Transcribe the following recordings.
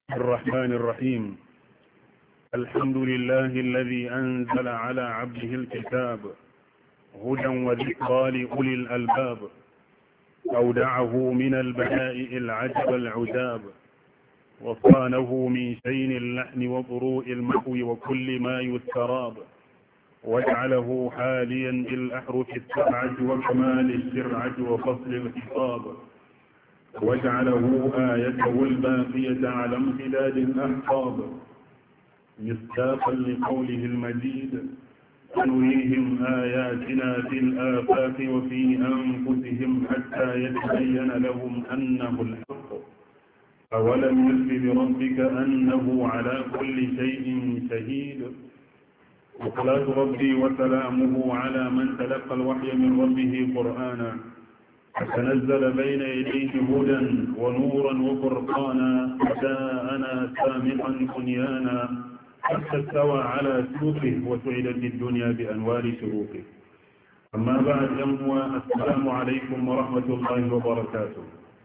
الرحمن الرحيم. الحمد لله الذي أنزل على عبده الكتاب هدى وذكرى لأولي الألباب، أودعه من البدائع العجب العجاب، وصانه من شين اللحن وضروء المحو وكل ما يستراب، وجعله حاليا بالأحرف السبعة وكمال الشرعة وفصل الخطاب، وجعله آيته الباقية على امتداد الأحقاب، مصداقا لقوله المجيد: سنريهم آياتنا في الآفاق وفي أنفسهم حتى يتبين لهم أنه الحق، أولم يكف بربك أنه على كل شيء شهيد. وصلاة ربي وسلامه على من تلقى الوحي من ربه قرآنا، فتنزل بين يديه هدى ونورا وفرقانا، جاءنا سامحا بنيانا حتى استوى على سوقه وسعدت الدنيا بأنوار شروقه. أما بعد، السلام عليكم ورحمة الله وبركاته.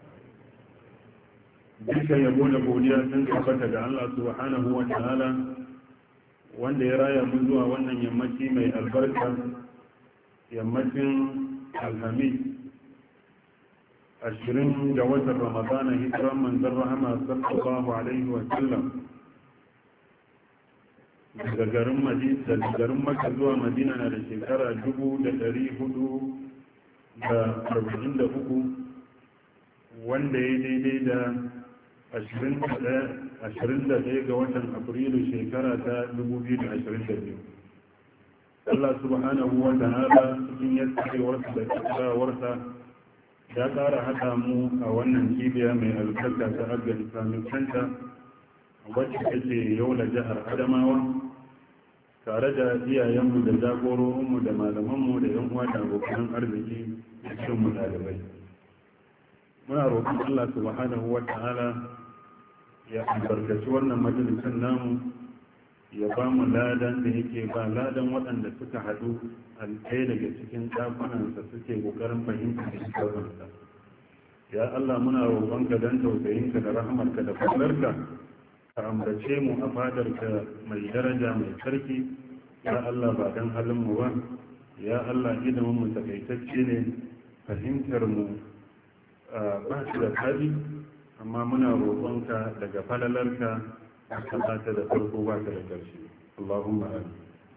بك يقول godiya sun tabbata ga Allah subhanahu wa ta'ala, wanda ya raya mu zuwa wannan yammaci mai albarka, yammacin alhamis 20 ga watan ramadana, hijiran manzon rahama sallallahu alaihi wa sallam daga garin Makka zuwa Madina na da shekara 443, wanda ya daidai da 21 ga watan Afrilu shekara ta 2022. Allah subhanahu wa ta'ala cikin yassarewarsa da kasawarsa ya ƙara haɗa mu a wannan cibiya mai albarka ta Agga Islamic Center, wacce take Yola, jihar Adamawa, tare da iyayenmu da jagororinmu da malamanmu da yan uwa da abokan arziki da cikin ɗalibai. Muna roƙon Allah subhanahu wa ta'ala ya albarkaci wannan majalisar namu, ya ba mu ladan da yake ba ladan waɗanda suka haɗu a ɗaya daga cikin ɗakunansa suke ƙoƙarin fahimtar littafinsa. Ya Allah, muna roƙonka don tausayinka da rahamarka da fadlarka ka ambace mu a fadarka mai daraja mai sarki. Ya Allah, ba don halinmu ba. Ya Allah, ilimin mu takaitacce ne, fahimtar mu ba shi da fadi, amma muna roƙonka daga falalarka a kasata da farko ba ka da ƙarshe. Allahumma amin.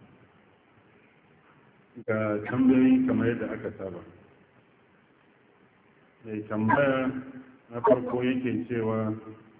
Ga tambayoyi kamar yadda aka saba. Mai tambaya na farko yake cewa: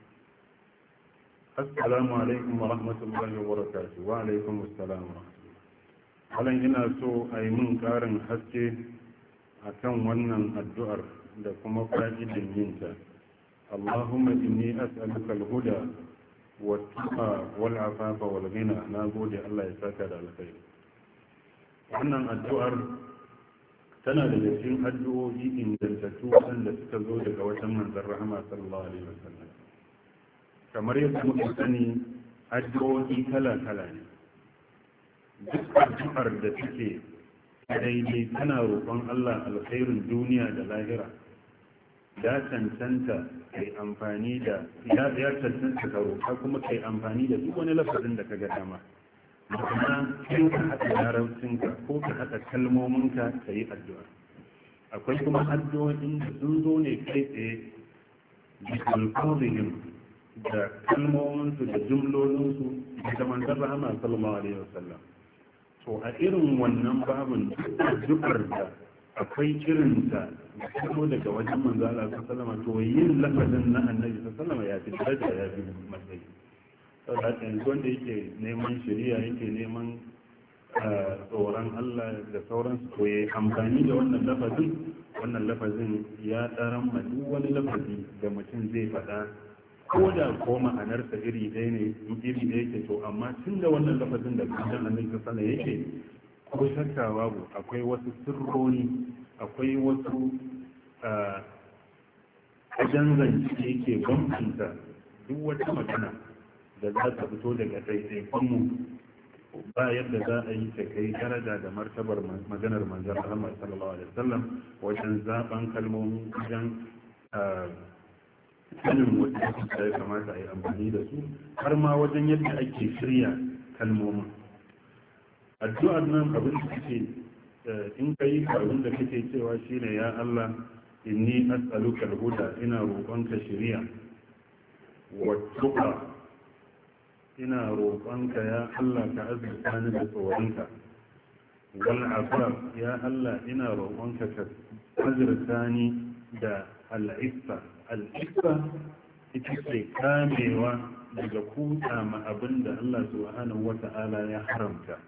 assalamu alaikum wa rahmatullahi wa barakatuh. Wa alaikum assalam wa rahmatullahi. Halan ina so a yi min ƙarin haske a kan wannan addu'ar da kuma fa'idin yinta. Allahumma inni as'aluka al-huda wa tuqa wal afafa wal ghina. Na gode, Allah ya saka da alkhairi. Wannan addu'ar tana daga cikin addu'o'i ingantattu waɗanda suka zo daga wajen manzon rahama sallallahu alaihi wasallam. Kamar yadda muka sani, addu'o'i kala-kala ne. Duk addu'ar da take daidai tana roƙon Allah alkhairin duniya da lahira, ya cancanta kai amfani da ya cancanta ka roƙa kuma kai amfani da duk wani lafazin da ka ga dama. Ma'ana kai ka haɗa larabcinka ko ka haɗa kalmominka ka yi addu'a. Akwai kuma addu'o'in da sun zo ne kai tsaye bisulfazihim da kalmominsu da jumlolinsu da manzon rahama sallallahu alaihi wasallam. To a irin wannan babin addu'ar da akwai irinta da fito daga wajen manzon Allah sallallahu alaihi wasallam, to yin lafazin na annabi sallallahu alaihi wasallam ya fi daraja, ya fi matsayi. Saboda yanzu wanda yake neman shari'a, yake neman tsoron Allah da sauransu, to ya amfani da wannan lafazin ya tsaran ma duk wani lafazi da mutum zai faɗa, ko da ko ma'anarsa iri ɗaya ne, iri ɗaya yake, to amma tun da wannan lafazin da kusan annabi sallallahu alaihi yake, ko shakka babu akwai wasu sirroni, akwai wasu ajan zance yake bambanta duk wata magana da za ta fito daga ɗaiɗaikunmu, ba yadda za a yi ta kai daraja da martabar maganar manzon Muhammad sallallahu alaihi wasallam wajen zaben kalmomi, wajen sanin wasu lokuta ya kamata a yi amfani da su har ma wajen yadda ake shirya kalmomin. Addu'ar nan abin da kake in ka yi abin da kake cewa shine ya Allah inni as'aluka al-huda, ina roƙonka shiriya, wa tuqa, ina roƙonka ya Allah ka azurta ni da tsoronka, wal afaf, ya Allah ina roƙonka ka azurta ni da al'iffa. Al'iffa ita ce kamewa daga kuta ma abin da Allah subhanahu wata'ala ya haramta.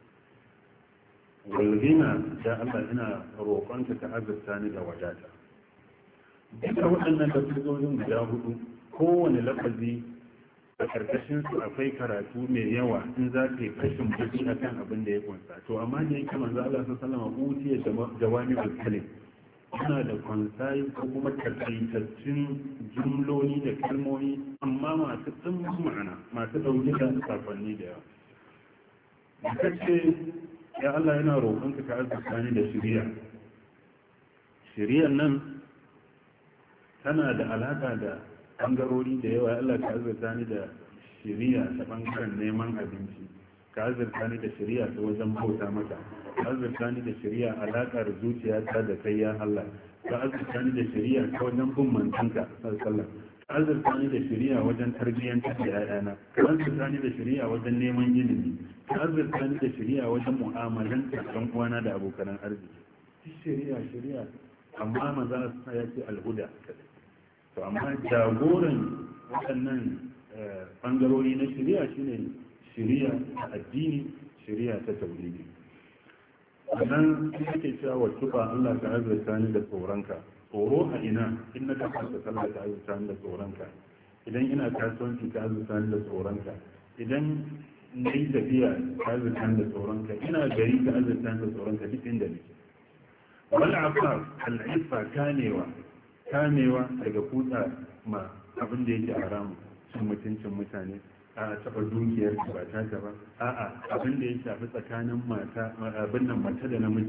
Walghina, ya Allah ina roƙonka ka azurta ni da wadata. Duka waɗannan lafazojin guda hudu, kowane lafazi a ƙarƙashin su akwai karatu mai yawa in za ka yi kashin baki a kan abin da ya kunsa. To amma da yake manzo Allah sallallahu alaihi wasallam utiya jawami al-kalim, yana da kwansayi ko kuma takaitaccen jumloli da kalmomi amma masu ɗimbin ma'ana, masu ɗauke da sakonni da yawa. Da kace ya Allah yana roƙonka ka azurta ni da shiriya. Shiriyar nan tana da alaƙa da ɓangarori da yawa. Allah ka azurta ni da shiriya ta ɓangaren neman abinci, ka azurta ni da shiriya ta wajen bauta maka, ka azurta ni da shiriya alaƙar zuciyata da kai ya Allah, ka azurta ni da shiriya ta wajen bin mantanka sallallahu, ka azurta ni da shiriya wajen tarbiyyantar da 'ya'yana, ka azurta ni da shiriya wajen neman ilimi, ka azurta ni da shiriya wajen mu'amalantar ɗan uwana da abokan arziki. Shiriya amma maza ya ce alhuda. To amma jagoran waɗannan ɓangarori na shari'a shine shari'a ta addini, shari'a ta tauhidi. Sannan yake cewa wa tuba Allah ta azurta ni da tsoronka. Tsoro a ina? In na kasance sallah ta azurta ni da tsoronka. Idan ina kasuwanci ta azurta ni da tsoronka. Idan na yi tafiya ta azurta ni da tsoronka. Ina gari ta azurta ni da tsoronka duk inda nake. Wal afaf al-ifa kamewa daga kutsa ma abin da yake haramu, cin mutuncin mutane, a taɓa dukiyar ba ta ba, a'a abin da ya shafi tsakanin abin nan mata da namiji.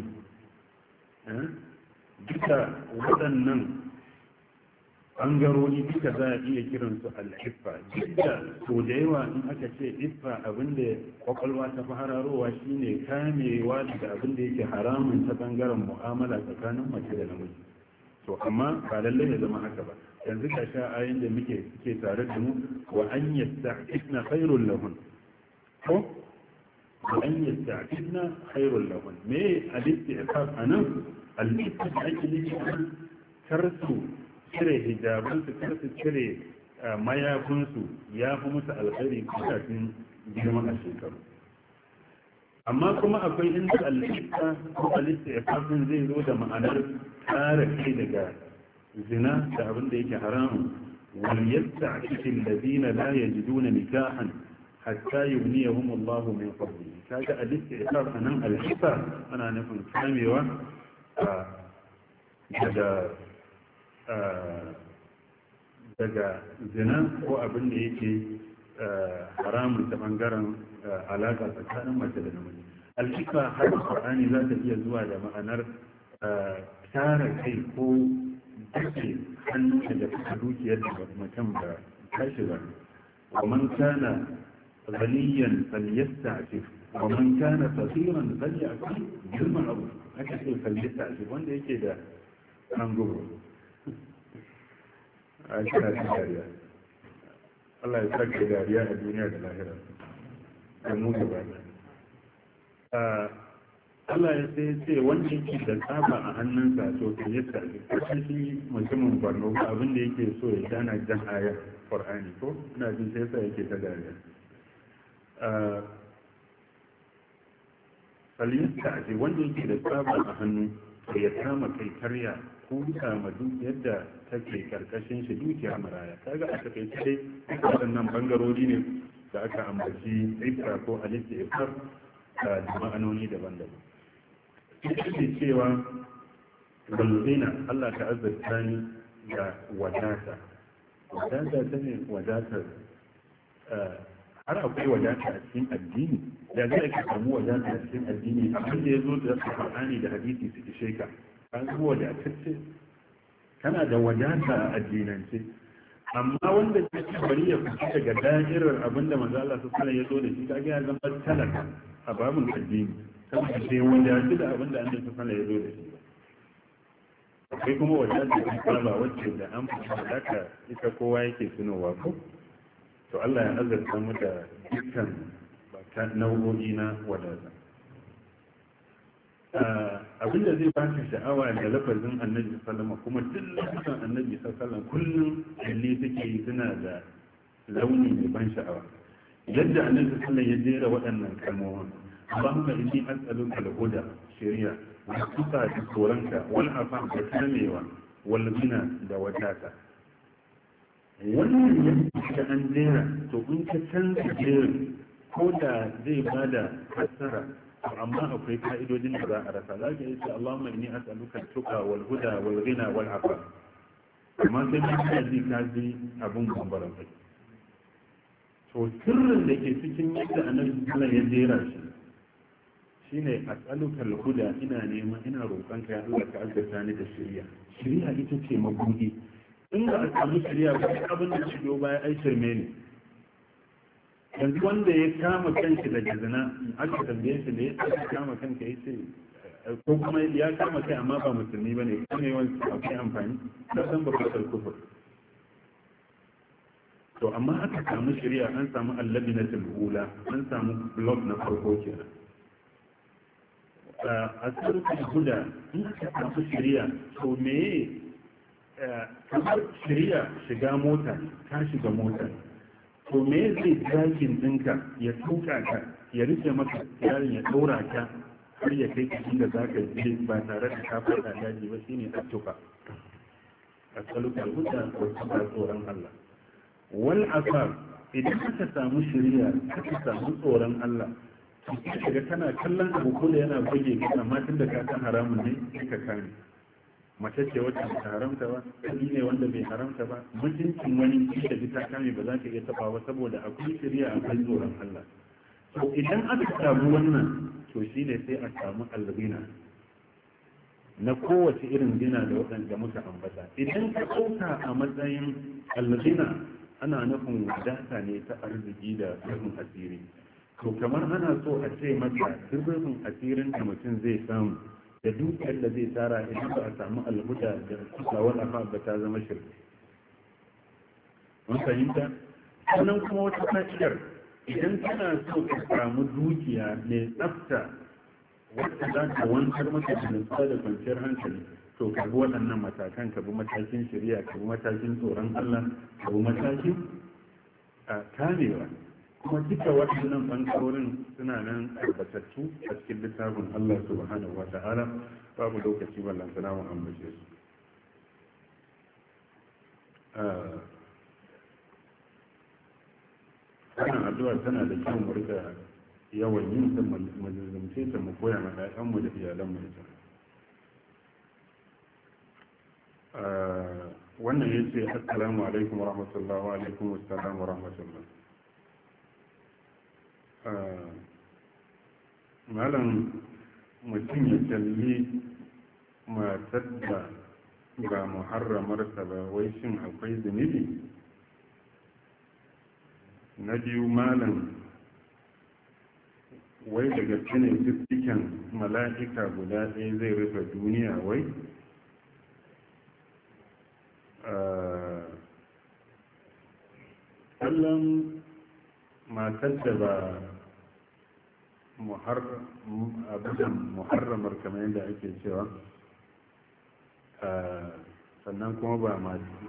Duka waɗannan ɓangarori duka za a iya kiransu al'iffa. Duk da so da yawa in aka ce iffa, abin da kwakwalwa ta fi hararowa shine kamewa daga abin da yake haramun ta ɓangaren mu'amala tsakanin mace da namiji. To amma ba lallai ya zama haka ba. Yanzu ka sha ayin da suke tare da mu, wa an yasta'ifna khairul lahun, ko wa an yasta'ifna khairul lahun. Me al-isti'faf anan? Al-isti'faf ake nufi kar su cire hijabansu, kar su cire mayafinsu, ya fi musu alkhairi kafin girma a shekaru. Amma kuma akwai inda al-isti'faf ko al-isti'fafin zai zo da ma'anar kare kai daga zina da abin da yake haramun. wal yasta'fifu alladhina la yajiduna nikahan hatta yughniyahum Allahu min fadlihi. Kaga al-isti'faf anan al-isti'faf ana nufin kamewa daga zina ko abin da yake haramun ta bangaren alaƙa tsakanin mace da namiji. Al-isti'faf har Qur'ani za ta iya zuwa da ma'anar tara kai ko dake hannu da suka dukiyar da mutum ba tashi ba. wa man kana ghaniyan falyasta'fif wa man kana fasiran falyakul bil ma'ruf. Aka ce falyasta'fif wanda yake da hangogo a kira ta dariya. Allah ya saka dariya a duniya da lahira da mu gaba. Allah ya sai ce wanda yake da tsaba a hannunsa to ta yi sarki. Kashin shi mutumin Borno abin da yake so ya gana jan ayar Qur'ani ko ina jin sai sa yake ta dariya. Falista ce wanda yake da tsaba a hannu to ya kama kai karya ko kama duk yadda take karkashin shi dukiya maraya. Kaga a takaice dai waɗannan bangarori ne da aka ambaci ifra ko al-istifar da ma'anoni daban-daban. Ake cewa balzina Allah ta azurta ni da wadata ta ne wadatar har akwai wadata a cikin addini da zai ake samu wadata a cikin addini abin da ya zo da Qur'ani da hadisi su ishe ka an zuwa wadatacce kana da wadata a addinance amma wanda ke ci bari ya fita daga da'irar abinda manzo Allah sallallahu alaihi wasallam ya zo da shi kaga ya zama talaka a babun addini saboda sai wanda ya ci da abinda annabi sallallahu alaihi wasallam ya zo da shi akwai kuma wadata ta kaba wacce da an fita haka ita kowa yake tunowa ko to Allah ya azurta mu da dukkan nau'o'i na wadata abinda zai baka sha'awa da lafazin annabi sallama kuma duk lafazin annabi sallallahu kullum kalle take yi suna da launi mai ban sha'awa yadda annabi sallallahu ya jera waɗannan kalmomin Allahumma inni as'aluka al-huda shari'a wa tuqa da tsoronka wal afa da kamewa wal ghina da wadata wannan yadda an jera to in ka canza jerin ko da zai bada fassara amma akwai ka'idodin da za a rasa za ka yi ce Allahumma inni as'aluka tuqa wal huda wal ghina wal afa amma sai mun ka ji ka ji abun bambaran kai to sirrin da ke cikin yadda annabi sallallahu ya jera shi shine as'aluka al huda ina neman ina roƙon ka ya Allah ka azurta ni da shari'a shari'a ita ce mabudi in ba a samu shari'a ba abin da shi baya ai shirme ne yanzu wanda ya kama kanshi da jazina aka tambaye shi da ya kama kanka ya ce ko kuma ya kama kai amma ba musulmi ba ne kuma yawan akwai amfani ta san ba kasar kufur to amma aka samu shari'a an samu allabi na tilhula an samu blog na farko kenan a tsarkin huda in aka samu shari'a to me kamar shari'a shiga mota ta shiga mota to me zai dakin ɗinka ya tuka ka ya rike maka yarin ya ɗora ka har ya kai ka inda za ka je ba tare da ka faɗa daji ba shine attuka asaluka huda wa tuka tsoron Allah wal asar idan aka samu shari'a aka samu tsoron Allah to kaga kana kallon abu ko da yana buge ka amma tunda ka san haramun ne ka kame mace ce wacce ba ta haramta ba kudi ne wanda bai haramta ba mutuncin wani da bi ta kame ba za ka iya taba ba saboda akwai shari'a akwai tsoron Allah to idan aka samu wannan to shine sai a samu alghina na kowace irin gina da waɗanda muka ambata idan ka ɗauka a matsayin alghina ana nufin wadata ne ta arziki da rufin asiri to kamar ana so a ce maka duk rufin asirin da mutum zai samu da dukiyar da zai tara idan ba a samu alhuda da kusawar afa ba ta zama shirka mun fahimta sannan kuma wata fa'idar idan kana so ka samu dukiya mai tsafta wacce za ta wancar maka da nutsuwa da kwanciyar hankali to ka bi waɗannan matakan ka bi matakin shari'a ka bi matakin tsoron Allah ka bi matakin kamewa kuma duka waɗannan ɓangarorin suna nan tabbatattu a cikin littafin Allah subhanahu wa ta'ala babu lokaci wallan sana mu ambace su wannan addu'a tana da kyau mu rika yawan yin ta mu zumce ta mu koya ma ƴaƴan mu da iyalan mu ita wannan yace assalamu alaikum wa rahmatullahi wa alaikum assalam wa rahmatullahi malam mutum ya kalli matar da ba muharramarsa ba wai shin akwai zunubi na biyu malam wai daga gaske dukkan mala'ika guda ɗaya zai rufe duniya wai kallon matar da ba muharramar kamar yadda ake cewa sannan kuma ba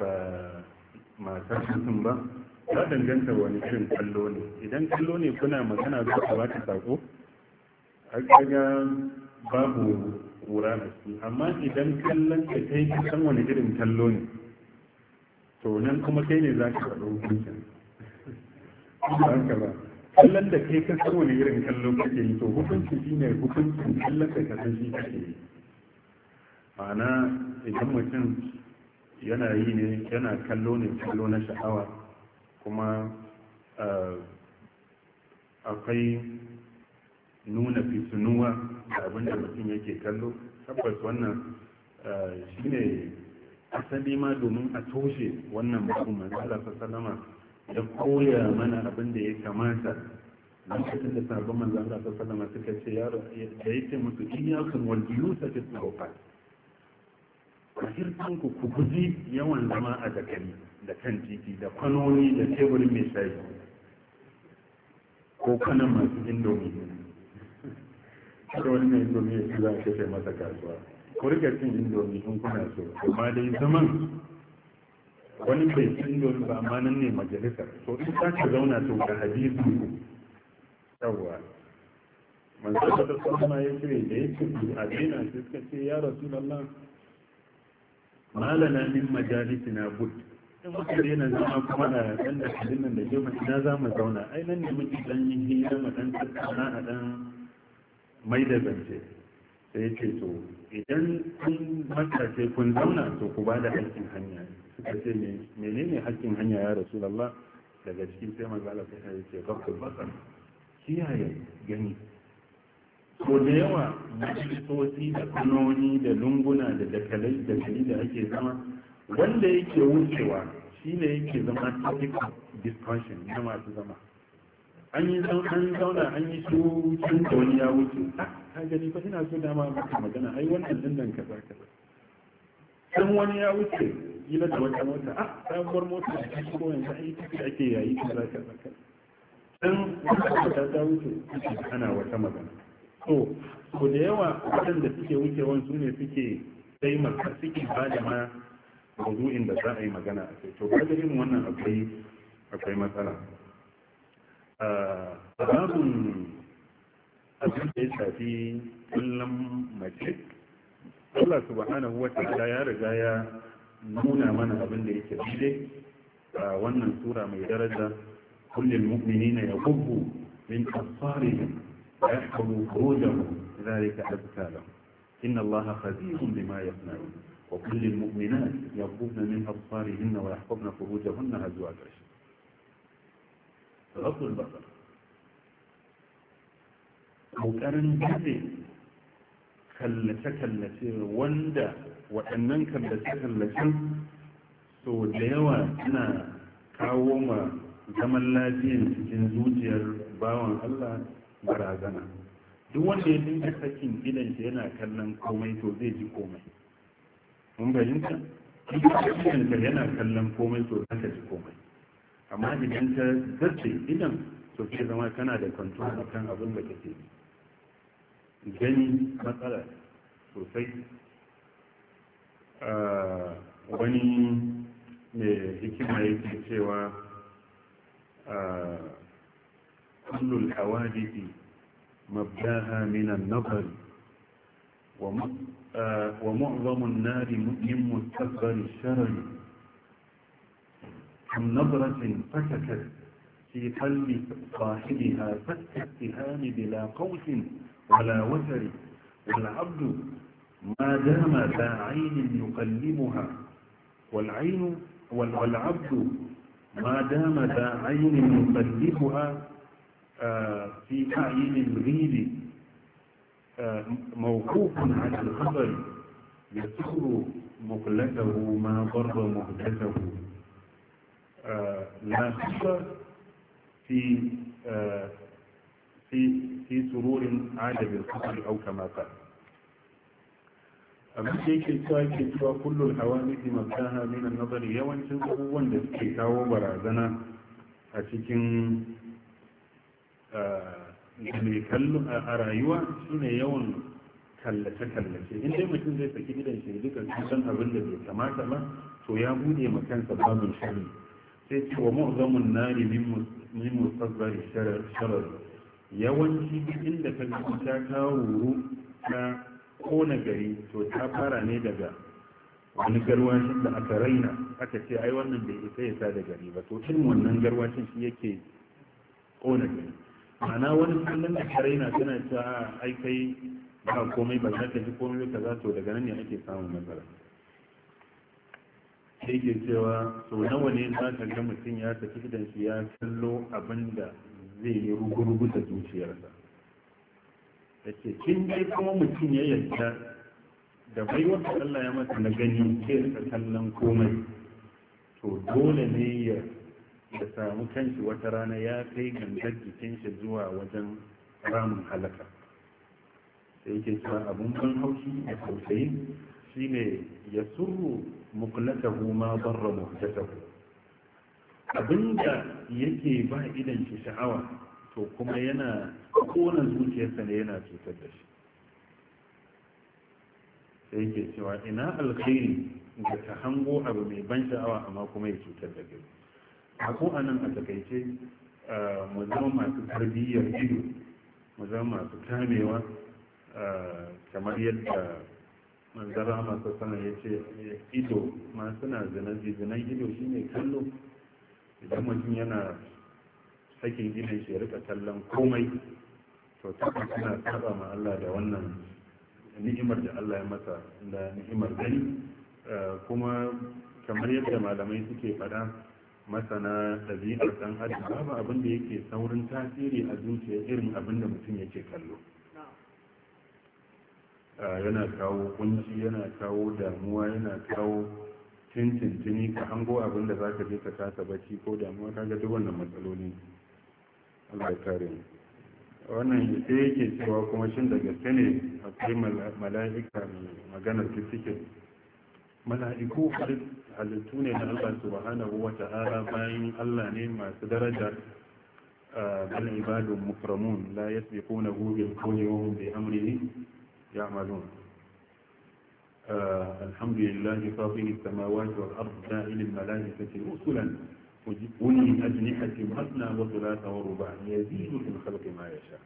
matar mutum ba ya danganta wani irin kallo ne idan kallo ne kuna magana za ka bata sako a kaga babu wura a ciki amma idan kallon ka kai san wani irin kallo ne to nan kuma kai ne za ka faɗo hukuncin ba haka ba kallon da kai kan wani irin kallon kake yi to hukunci shi ne hukuncin kallon da kasan shi kake yi ma'ana idan mutum yana yi ne yana kallo ne kallo na sha'awa kuma akwai nuna fitinuwa da abin da mutum yake kallo tabbas wannan shi ne asali ma domin a toshe wannan babu manzo Allah sallama da koya mana abin da ya kamata lokacin da sabon manzo Allah sallama suka ce yaro da yake musu iyyakum wal julusa fi sawfa ahirtan ku guji yawan zama a dakali da kan titi da kwanoni da teburin mai shayi ko kanan masu indomi kada wani mai indomi ya ci za a kashe masa kasuwa ku rika cin indomi in kuna so amma dai zaman wani bai cin indomi ba amma nan ne majalisar to in za ka zauna to ga hadisi yawwa manzo da sallama ya ce da ya ce a dina sai suka ce ya rasulullah malana min majalisina bud in muka daina zama kuma a ɗan da kadin nan da gefen ina za mu zauna ai nan ne muke ɗan yin hira mu ɗan tattauna a ɗan mai da zance sai ya ce to idan kun matace kun zauna to ku ba da haƙƙin hanya suka ce menene haƙƙin hanya ya rasulullah daga cikin sai manzo Allah sai ya ce gafur basar kiyaye gani ko da yawa majalisoci da kanoni da lunguna da dakalai da ake zama wanda yake wucewa shi ne yake zama topic of discussion na masu zama an yi zauna an yi su cin da wani ya wuce ka gani fa ina so dama maka magana ai wannan din nan kaza kaza dan wani ya wuce kila da wata mota sabuwar mota da ta shigo yanzu ai take ake yayi kaza kaza dan wata ta wuce ana wata magana so da yawa waɗanda suke wucewan su ne suke taimaka suke ba da ma mawdu'in da za a yi magana a kai to kaga irin wannan akwai matsala babun abin da ya shafi kullum mace Allah subhanahu wa ta'ala ya riga ya nuna mana abin da yake daidai a wannan sura mai daraja kullum mu'minina yaghuddu min absarihim wa yahfazu furujahum dhalika azka lahum inna Allaha khabirun bima yasna'un وكل المؤمنات يغضبن من أبصارهن ويحفظن فروجهن هزوا العشر غض البصر مكرن كذي kallace-kallace wanda waɗannan kallace-kallacen so da yawa suna kawo ma zaman lafiyan cikin zuciyar bawan Allah barazana duk wanda ya dinga sakin idan shi yana kallon komai to zai ji komai mun bayyanta idan ka yana kallon komai to za ka ji komai amma idan ka zace idan to sai zama kana da control akan abin da kake gani matsala sosai wani mai hikima yake cewa kullul hawadisi mabdaha min an-nazar ومعظم النار من مستصغر الشرر كم نظرة فتكت في قلب صاحبها فك السهام بلا قوس ولا وتر والعبد ما دام ذا عين يقلبها والعبد ما دام ذا عين يقلبها في أعين الغيب موقوف على الخبر يسر مقلته ما ضر مهجته لا خبر في سرور عاد بالخبر أو كما قال abin da yake cewa kullum hawamiti mabdaha min an-nazar yawancin abubuwan da suke kawo barazana a cikin mai kallo a rayuwa shine yawan kallace-kallace in dai mutum zai saki idan shi duka kusan abin da bai kamata ba to ya bude ma kansa babin shari sai ce wa mu'zamun nari min mustazzari sharar yawanci duk inda ka ga ta kawo wuru ta kona gari to ta fara ne daga wani garwashin da aka raina aka ce ai wannan bai isa ya sa da gari ba to irin wannan garwashin shi yake kona gari ma'ana wani kallon da ka raina tana cewa ai kai ba komai ba za ka ji komai ka za to daga nan ne ake samun matsala sai ke cewa sau nawa ne za ka ga mutum ya tafi idan shi ya kallo abin da zai yi rugu-rugu da zuciyarsa da ke kin dai kuma mutum ya yarda da bai wata Allah ya masa na gani ke rika kallon komai to dole ne ya samu kanshi wata rana ya kai gangar jikin shi zuwa wajen ramin halaka sai yake cewa abun ban haushi da tausayi shine ya surru muqlatahu ma barra muhtatahu abinda yake ba idan shi sha'awa to kuma yana kona zuciyarsa ne yana cutar da shi sai yake cewa ina alkhairi da ta hango abu mai ban sha'awa amma kuma ya cutar da kai ko anan a takaice mu zama masu tarbiyyar ido mu zama masu kamewa kamar yadda manzara masu sanar ya ce ido masu na zinan ido shine kallo idan mutum yana sakin gidan shi ya rika kallon komai to tabbas suna saba ma Allah da wannan ni'imar da Allah ya masa da ni'imar gani kuma kamar yadda malamai suke faɗa masana ɗabi'ar ɗan adam babu abin da yake saurin tasiri a zuciya irin abin da mutum yake kallo yana kawo kunci yana kawo damuwa yana kawo tintintini ka hango abin da za ka je ka kasa bacci ko damuwa kaga duk wannan matsaloli Allah ya kare mu wannan sai yake cewa kuma shin da gaske ne akwai mala'ika mai maganar fiffike mala'iku halittu ne na Allah subhanahu wa ta'ala bayan Allah ne masu daraja bal ibadun mukramun la yasbiqunahu bil qawli wa hum bi amrihi ya'malun alhamdulillahi fatir as-samawati wal ardi ja'il al-mala'ikati rusulan uli ajnihati masna wa thulatha wa ruba' yazidu fil khalqi ma yasha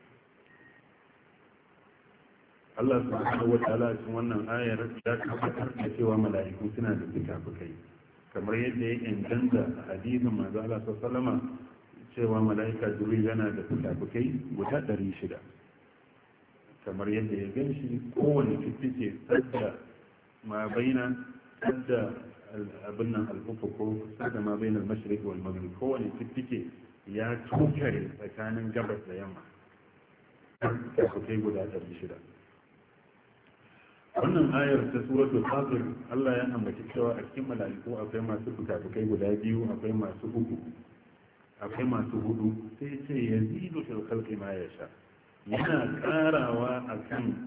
Allah subhanahu wataala cikin wannan ayar ya tabbatar da cewa mala'iku suna da fikafikai kamar yadda ya inganta hadisin manzo Allah sallallahu alaihi cewa mala'ika Jibril yana da fikafikai guda 600 kamar yadda ya ganshi kowane fifike sadda ma baina sadda abin nan al-ufuq sadda ma baina al-mashriq wal maghrib kowane fifike ya tukare tsakanin gabas da yamma fikafikai guda 600 wannan ayar ta suratul fatir Allah ya ambaci cewa a cikin mala'iku akwai masu fukafukai guda biyu akwai masu uku akwai masu hudu sai ce yazidu fil khalqi ma yasha yana karawa akan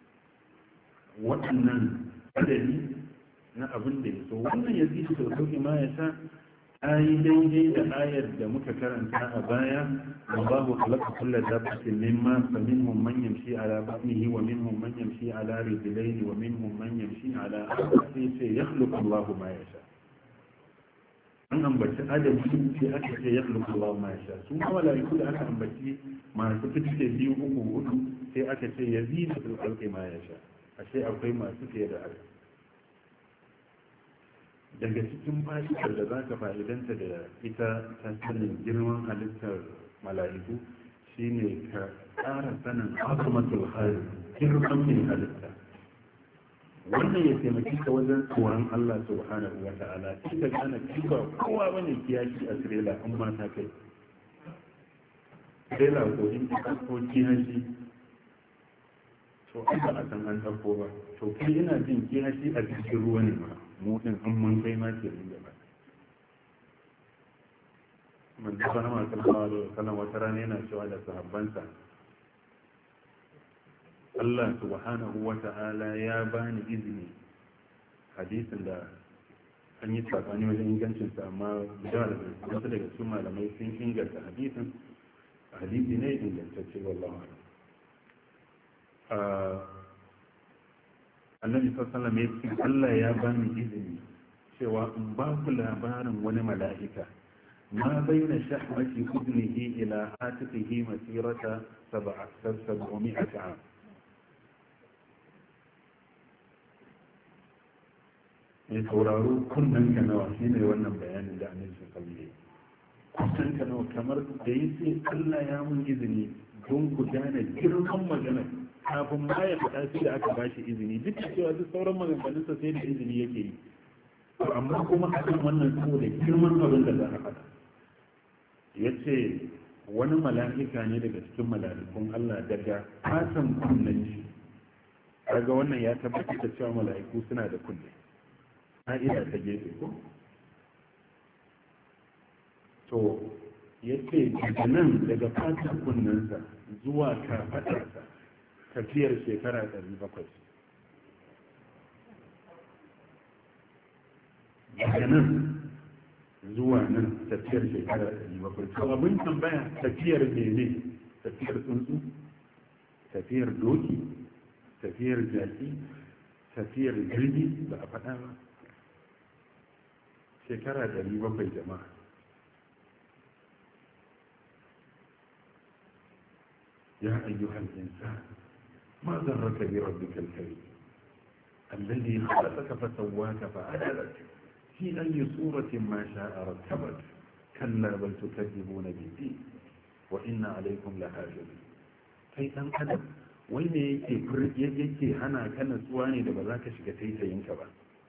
waɗannan adadi na abin da yaso wannan yazidu fil khalqi ma yasha ayi daidai da ayar da muka karanta a baya wallahu khalaqa kulla dabbatin mimma faminhum man yamshi ala batnihi wa minhum man yamshi ala rijlayni wa minhum man yamshi ala arba'i sai yakhluqu Allahu ma yasha an ambaci adadi sai aka ce yakhluqu Allahu ma yasha su malaiku da aka ambaci masu fice biyu uku hudu sai aka ce yazidu fil khalqi ma yasha ashe akwai masu fiye da haka daga cikin fa'idar da za ka fa'idanta da ita ta sanin girman halittar mala'iku shine ka ƙara sanin azamatul hali girman mai halitta wannan ya taimaki ka wajen tsoron Allah subhanahu wa ta'ala sai ka gane ba kowa bane kiyashi a tirela an ma ta kai tirela ko in ka ko kiyashi to an ba a san an ɗauko ba to kai ina jin kiyashi a cikin ruwa ne ma mutum an mun kai ma ke rinda ba man da sana masu hawa da sanan wata rana yana cewa da sahabbansa Allah subhanahu wa ta'ala ya bani izini hadisin da an yi tsakani wajen ingancinsa amma da wasu daga cikin malamai sun inganta hadisin hadisi ne ingantacce wallahi annabi sallallahu alaihi wasallam ya ce Allah ya bani izini cewa in ba ku labarin wani mala'ika ma baina shahmati udnihi ila atiqihi masirata 700 am ne sauraro kunnan ka nawa shine wannan bayanin da annabi sallallahu alaihi wasallam kunnan ka nawa kamar da yace Allah ya mun izini don ku gane girman magana kafin ma ya faɗa sai da aka bashi izini duk da cewa duk sauran maganganunsa sai da izini yake yi amma kuma akan wannan saboda girman abin da za a faɗa ya ce wani mala'ika ne daga cikin mala'ikun Allah daga fatan kunnen shi kaga wannan ya tabbatar da cewa mala'iku suna da kunne ka'ida ta gefe ko to yace daga nan daga fatan kunnensa zuwa kafadarsa tafiyar shekara 700 daga nan zuwa nan tafiyar shekara 700 to abin tambaya tafiyar mene tafiyar tsuntsu tafiyar doki tafiyar jaki tafiyar jirgi ba a faɗa ba shekara 700 jama'a يا أيها الإنسان ما ضرك بربك الكريم الذي خلقك فسواك فعدلك في أي صورة ما شاء ركبك كلا بل تكذبون بالدين وإن عليكم لحافظين kai ɗan adam wai ne yake hana ka natsuwa ne da ba za ka shiga taitayinka ba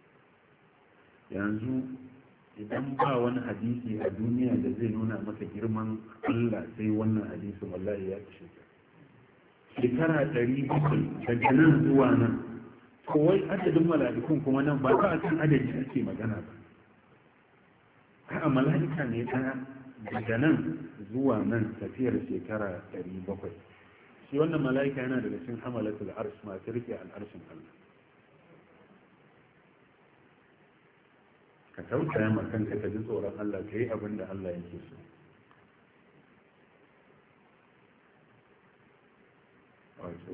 yanzu idan ba wani hadisi a duniya da zai nuna maka girman Allah sai wannan hadisi wallahi ya ishe ka shekara 700 daga nan zuwa nan kowai adadin mala'ikun kuma nan ba a kan adadi ake magana ba a mala'ika ne ɗaya daga nan zuwa nan tafiyar shekara 700 shi wannan mala'ika yana daga cikin hamalatul arsh masu rike al'arshin Allah ka tausaya ma kanka ka ji tsoron Allah ka yi abin da Allah yake so wato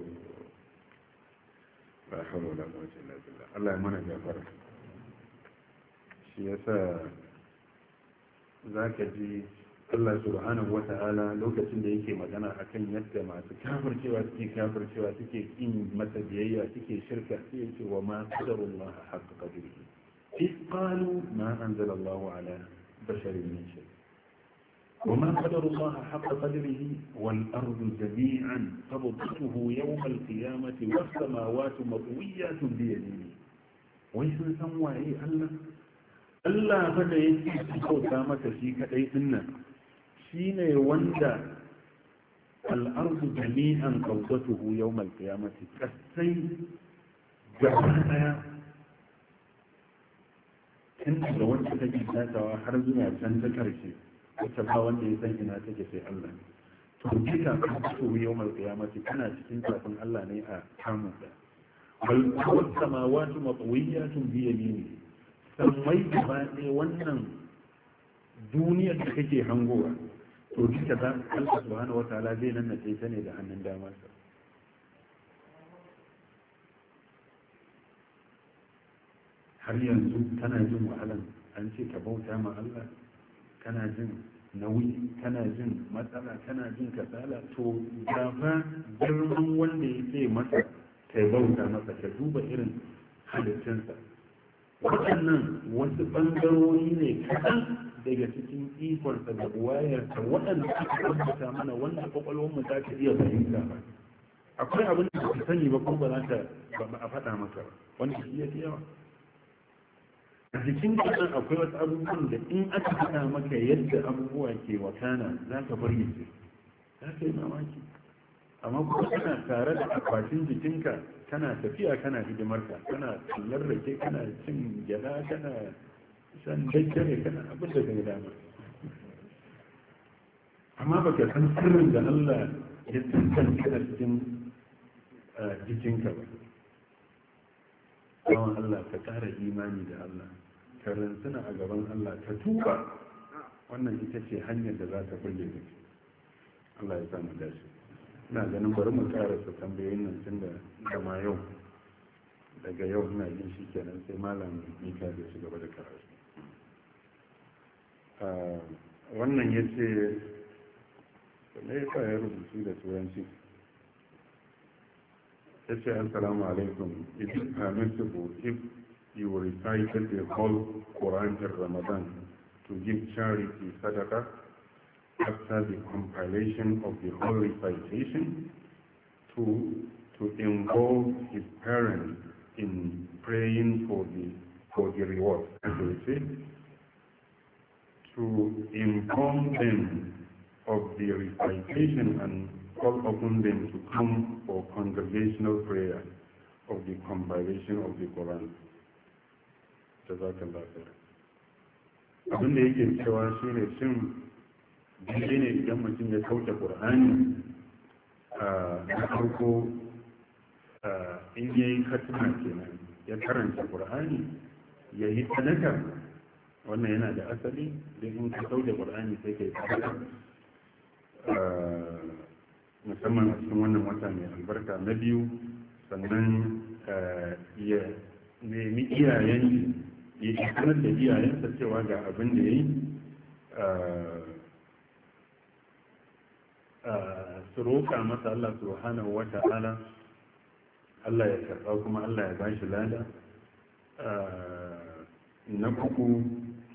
ba hawla wala quwwata illa billah Allah ya mana gafara shi yasa zaka ji Allah subhanahu wata'ala lokacin da yake magana akan yadda masu kafircewa suke kin masa biyayya suke shirka sai yake wa ma qadarullah haqqa qadrihi إذ قالوا ما أنزل الله على بشر من شيء وما قدر الله حق قدره والأرض جميعا قبضته يوم القيامة والسماوات مطويات بيمينه ويسن سموا إيه الله فدا يكي سكوتا متى شي كدai dinnan shine wanda الأرض جميعا قبضته يوم القيامة kasai gaba daya tun da wacce take tatawa har zuwa can ta karshe wacce ba wanda ya san ina take sai Allah to kika ka so yau mal qiyamati kana cikin kafin Allah ne a kamun da wal samawati matwiyatun bi yamini sammai gaba ɗaya wannan duniyar da kake hangowa to kika da Allah subhanahu wataala zai nan nace ta ne da hannun dama sa har yanzu kana jin wahalan an ce ka bauta ma Allah kana jin nauyi kana jin matsala kana jin kasala to gafa girman wanda ya ce masa kai bauta masa ka duba irin halittunsa waɗannan wasu ɓangarori ne kaɗan daga cikin ikonsa da wayarsa waɗanda aka tabbata mana wanda kwakwalwarmu za ta iya fahimta ba akwai abin da ka sani ba kuma ba za ta ba a faɗa maka ba wanda shi ya fi yawa a cikin kasan akwai wasu abubuwan da in aka faɗa maka yadda abubuwa ke wakana za ka bar yace za ka yi mamaki amma kuma kana tare da akwatin jikinka kana tafiya kana hidimarka kana tallar rake kana cin gyada kana shan dakkare kana abin da ka yi dama amma baka san sirrin da Allah ya tantance a cikin jikinka ba tsawon Allah ka ƙara imani da Allah ka rantsuna a gaban Allah ka tuba wannan ita ce hanyar da za ta kulle da Allah ya samu dashi ina ganin bari mu karasa tambayoyin nan tun da gama yau daga yau ina yin shi kenan sai malam mika da shi gaba da karatu wannan ya ce me yasa ya rubutu da turanci Assalamu alaikum. Is it permissible if you recited the whole Quran in Ramadan to give charity sadaqah after the compilation of the whole recitation to involve his parents in praying for the reward, as we say, to inform them of the recitation and call upon them to come for congregational prayer, of the compilation of the Quran. Jazakallah khair. Abin da yake cewa shine shin daidai ne idan mutum ya sauke Qur'ani na farko in yayi khatima kenan ya karanta Qur'ani yayi sadaka, wannan yana da asali da in ka sauke Qur'ani sai kai sadaka, musamman a cikin wannan wata mai albarka. Na biyu, sannan ya nemi iyayen ya sanar da iyayensa cewa ga abin da ya yi, su roƙa masa Allah subhanahu wa ta'ala Allah ya karɓa kuma Allah ya bashi lada. Na uku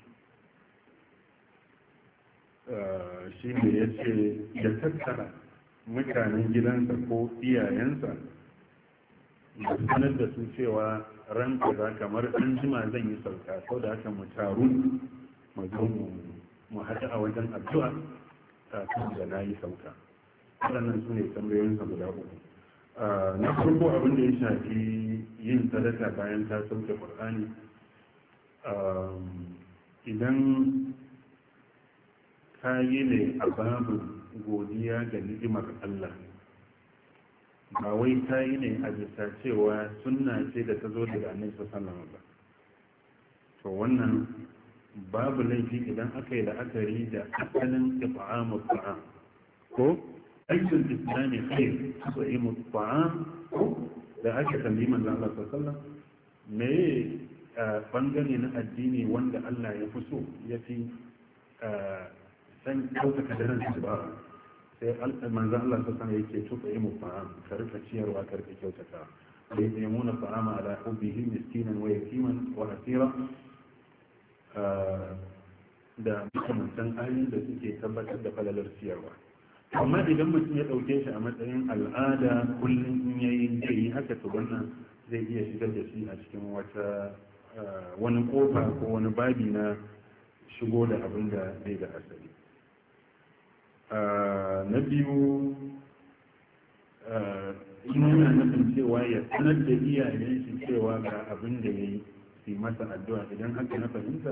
shi ne ya ce ya tattara mutanen gidansa ko iyayensa da sanar da su cewa ran kaza kamar an jima zan yi sauka, sau da haka mu taru mu zo mu haɗu a wajen addu'a kafin da na yi sauka. waɗannan su ne tambayoyinsa guda uku. Na farko abin da ya shafi yin sadaka bayan ta sauke Qur'ani, idan ka yi ne a babu godiya ga ni'imar Allah, ba wai ta yi ne a bisa cewa sunna ce da ta zo daga annabi sallallahu alaihi ba, to wannan babu laifi idan aka yi la'akari da asalin ifa'amu ta'am ko aikin islami khair tu'imu ta'am da aka tambayi manzon Allah sallallahu alaihi wasallam me bangare na addini wanda Allah ya fi so ya fi san kyautata daren su ba, sai manzan Allah ta sana yake tuka yi mufa'am ka rika ciyarwa ka rika kyautata da ya nuna fa'ama ala hubbihi miskinan wa yatiman wa asira da makamantan ayoyin da suke tabbatar da falalar ciyarwa. Amma idan mutum ya ɗauke shi a matsayin al'ada kullum in yayi yi haka, to wannan zai iya shigar da shi a cikin wani kofa ko wani babi na shigo da abin da bai da asali. Na biyu, yana nufin cewa ya sanar da iyayen shi cewa ga abin da ya yi su masa addu'a. Idan haka na fahimta,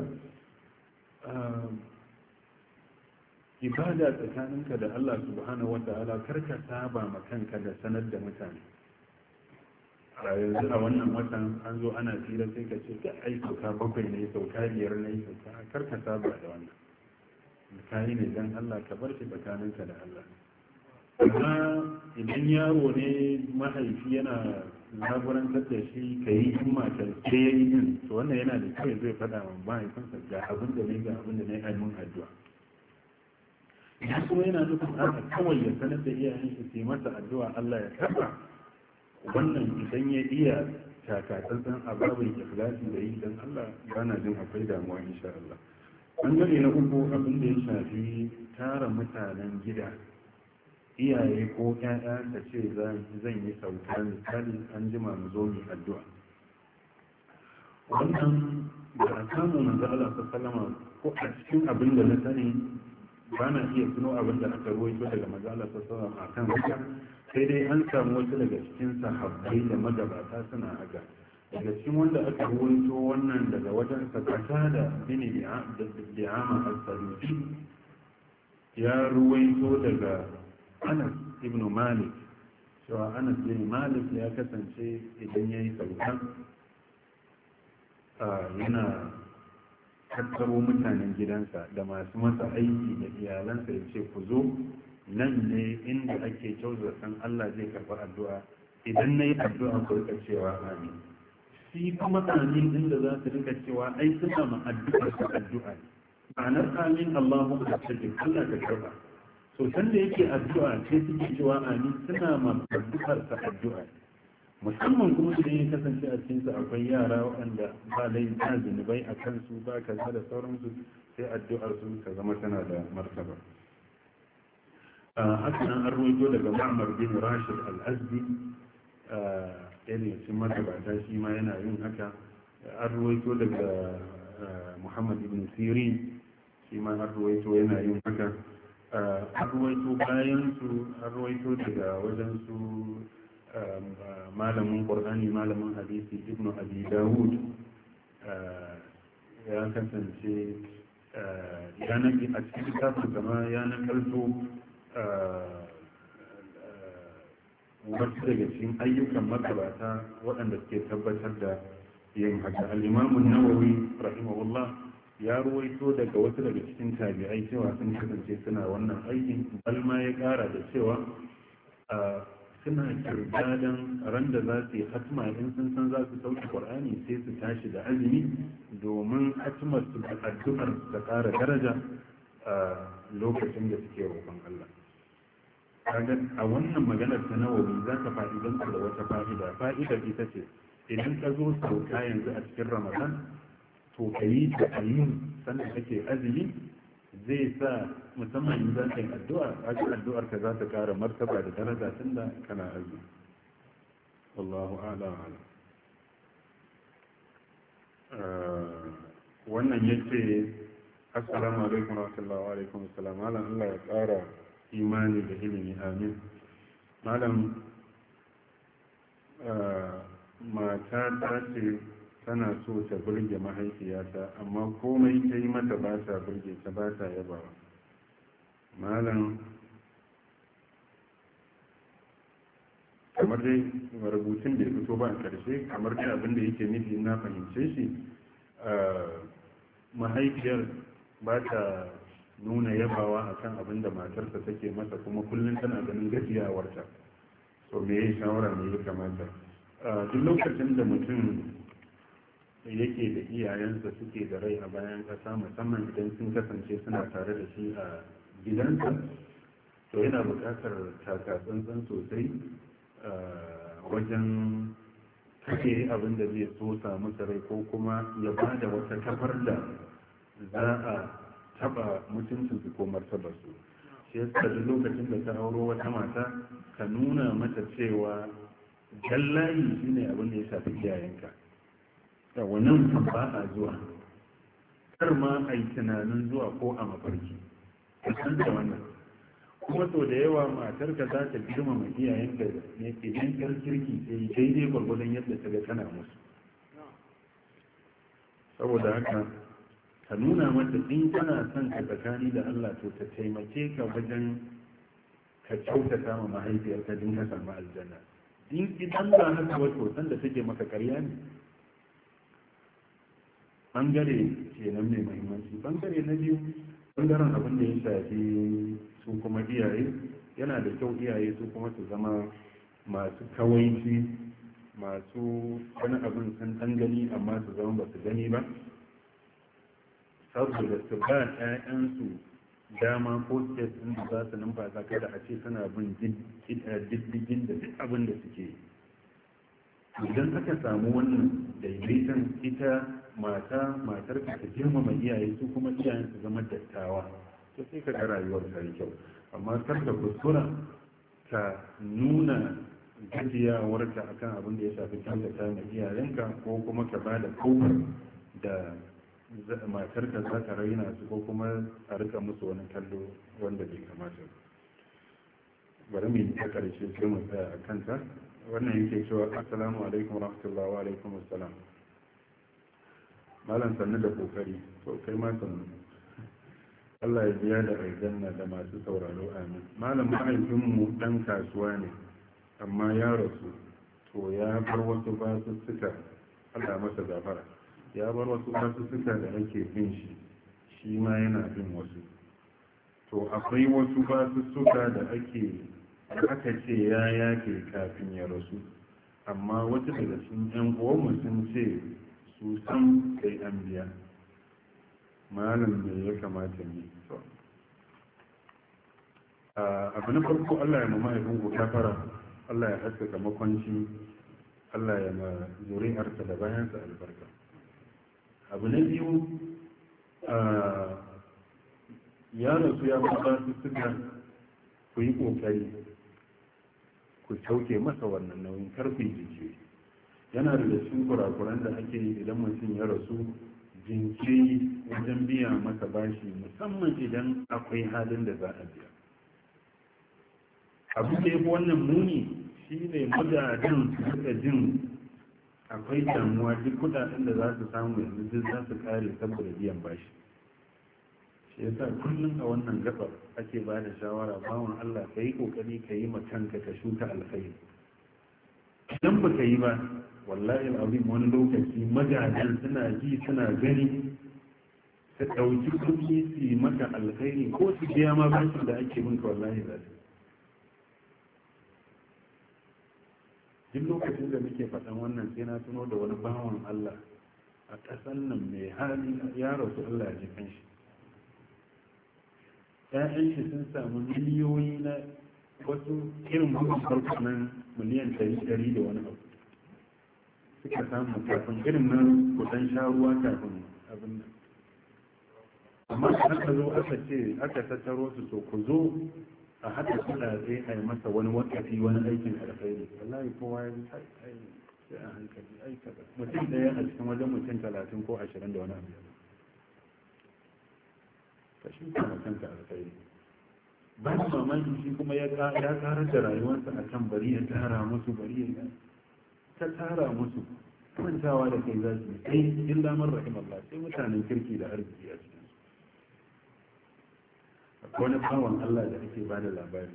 ibada tsakaninka da Allah subhanahu wa ta'ala karka saba ma kanka da sanar da mutane. A yanzu a wannan watan an zo ana tsira sai ka ce ka ai sauka 7 ne, sauka 5 ne, sauka karka saba da wannan. Kayi ne don Allah, ka bar shi tsakaninka da Allah. Amma idan yaro ne mahaifi yana laburantar da shi ka yi himma ka sai ya yi din, to wannan yana da kyau zai faɗa wa mahaifinsa ga abin da ne ga abin da ne a mun addu'a. Idan kuma yana nufin haka kawai ya sanar da iyayen shi su yi masa addu'a Allah ya karɓa, wannan idan ya iya takatsantsan a babin ikhlasi da yi don Allah, ba na jin akwai damuwa insha Allah. Ɓangare na uku abin da ya shafi tara mutanen gida, iyaye ko ƴaƴa ta ce zan yi sauka misali an jima mu zo mu addu'a. Wannan da a samu manzo Allah sallama ko a cikin abin da na sani ba na iya tuno abin da aka ruwaito daga manzo Allah sallama a kan haka, sai dai an samu wasu daga cikin sahabbai da magabata suna haka. Daga cikin wanda aka ruwaito wannan daga wajen sakata da bini bi'ama al-sadusi ya ruwaito daga Anas ibn Malik cewa Anas ibn Malik ya kasance idan ya yi sauka yana tattaro mutanen gidansa da masu masa aiki da iyalansa ya ce ku zo nan ne inda ake san Allah zai karɓi addu'a, idan na yi addu'a ku rika cewa amin. Shi kuma amin din da za su rika cewa ai suna ma addu'ar su addu'a ne, ma'anar amin Allahu akbar Allah ka karba. So san da yake addu'a sai suke cewa amin suna ma addu'ar sa addu'a ne. Musamman kuma idan ya kasance a cikin su akwai yara waɗanda ba laifin ta zunubai a kansu ba kaza da sauransu, sai addu'ar su ta zama tana da martaba. Haka nan an ruwaito daga Ma'mar bin Rashid al-Azdi cikin magabata shi ma yana yin haka. An ruwaito daga Muhammad ibn Sirin shi ma an ruwaito yana yin haka. An ruwaito bayan su an ruwaito daga wajen su malamin ƙur'ani malamin hadisi ibnu abi dawud ya kasance a cikin littafin zama ya nakalto wasu daga cikin ayyukan magabata waɗanda suke tabbatar da yin haka al'imamun nawawi rahimahullah ya ruwaito daga wasu daga cikin tabi'ai cewa sun kasance suna wannan aikin balma ya ƙara da cewa suna kirdadan ran da za su yi hatma in sun san za su sauke qur'ani sai su tashi da azumi domin hatmar su da addu'ar da ƙara daraja a lokacin da suke roƙon Allah a wannan maganar ta nawawi za ka fa'idanta da wata fa'idar ita ce idan ka zo sauka yanzu a cikin ramadan to ka yi ta a yin sannan kake azumi zai sa musamman in za ka yi addu'a addu'ar ka za ta kara martaba da daraja tun da kana azumi wallahu a'lam wannan yace assalamu alaikum wa rahmatullahi wa alaikum assalam malam Allah ya kara imani da ilimi amin malam mata ta ce tana so ta burge mahaifiyata amma komai ta yi mata ba ta burge ta ba ta yabawa malam kamar dai rubutun da ya fito ba a ƙarshe kamar dai abin da yake nufi na fahimce shi mahaifiyar ba ta nuna yabawa akan abin da matarsa take masa kuma kullum tana ganin gajiyawarta so me ya shawara ne ya kamata duk lokacin da mutum yake da iyayensa suke da rai a bayan ƙasa musamman idan sun kasance suna tare da shi a gidansa to yana buƙatar takatsantsan sosai wajen kake abin da zai so samu rai ko kuma ya ba da wata kafar da za a taba mutuncinsu ko martabarsu shi yasa duk lokacin da ta auro wata mata ka nuna mata cewa jallayi shine abin da ya shafi iyayenka da wannan ba a zuwa kar ma a yi tunanin zuwa ko a mafarki a san da wannan kuma sau da yawa matarka za ta girmama iyayenka ne idan kar kirki sai daidai gwargwadon yadda ta ga tana musu saboda haka ka nuna mata in kana son ka tsakani da Allah to ta taimake ka wajen ka kyautata ma mahaifiyarka din ka samu aljanna in idan ba haka wato san da take maka ƙarya ne bangare kenan mai muhimmanci bangare na biyu bangaren abin da ya shafi su kuma iyaye yana da kyau iyaye su kuma su zama masu kawaici masu wani abin sun ɗan gani amma su zama ba su gani ba saboda su ba 'ya'yansu dama ko state ɗin da za su numfasa kada a ce suna bin diddigin da duk abin da suke idan aka samu wannan daidaiton ita matar ka ta girmama iyaye su kuma iyayen su zama dattawa to sai ka ga rayuwar ta yi kyau amma kar ka kuskura ka nuna gajiyawarka akan abin da ya shafi kyautata ma iyayenka ko kuma ka ba da kowar da matarka za ta raina su ko kuma a rika musu wani kallo wanda bai kamata bari mu yi ta karshe sai mu tsaya a kanta wannan yake cewa assalamu alaikum rahmatullahi wa alaikum assalam malam sannu da kokari to kai ma sannu Allah ya biya da aljanna da masu sauraro amin malam mahaifinmu dan kasuwa ne amma ya rasu to ya bar wasu basussuka Allah masa gafara ya bar wasu basussuka da ake bin shi shi ma yana bin wasu to akwai wasu basussuka da aka ce ya yake kafin ya rasu amma wata daga cikin yan uwanmu sun ce su san sai an biya malam me ya kamata ne abu na farko Allah ya mama mahaifin ku fara Allah ya haskaka makwanci Allah ya ma zuri'arsa da bayansa albarka abu na biyu ya rasu ya ba su suka ku yi kokari ku sauke masa wannan nauyin karfi jiki yana da cikin kurakuran da ake yi idan mutum ya rasu jinkiri wajen biya masa bashi musamman idan akwai halin da za a biya abu da ya fi wannan muni shi ne magadan su suka jin akwai damuwa duk kudaden da za su samu yanzu duk za su kare saboda biyan bashi. Shi yasa kullum a wannan gabar ake ba da shawara bawan Allah ka yi kokari ka yi kanka ka shuka alkhairi. Idan ba ka yi ba wallahi al'azim wani lokaci magadan suna ji suna gani su ɗauki kuɗi su yi maka alkhairi ko su biya ma bashin da ake minka wallahi za su. Duk lokacin da muke faɗan wannan sai na tuno da wani bawan Allah a ƙasan nan mai hali ya rasu Allah ya ji kanshi. ‘Ya'yan shi sun samu miliyoyi na wasu irin bugun farko nan miliyan 100 da wani abu suka samu kafin irin nan kudan sha ruwa kafin abin nan. Amma aka zo aka ce aka tattaro su to ku zo a haɗa kuɗaɗe a yi masa wani wakafi wani aikin alkhairi wallahi kowa ya sai a hankali aikata mutum ɗaya a cikin wajen mutum 30 ko 20 da wani abu ka shi ka kanka alkhairi ba su mamaki shi kuma ya ƙarar da rayuwarsa a kan bari ya tara musu bari ya ta tara musu kwantawa da kai za su yi sai illa man rahimallah sai mutanen kirki da arziki a cikin wani bawan Allah da ake ba da labari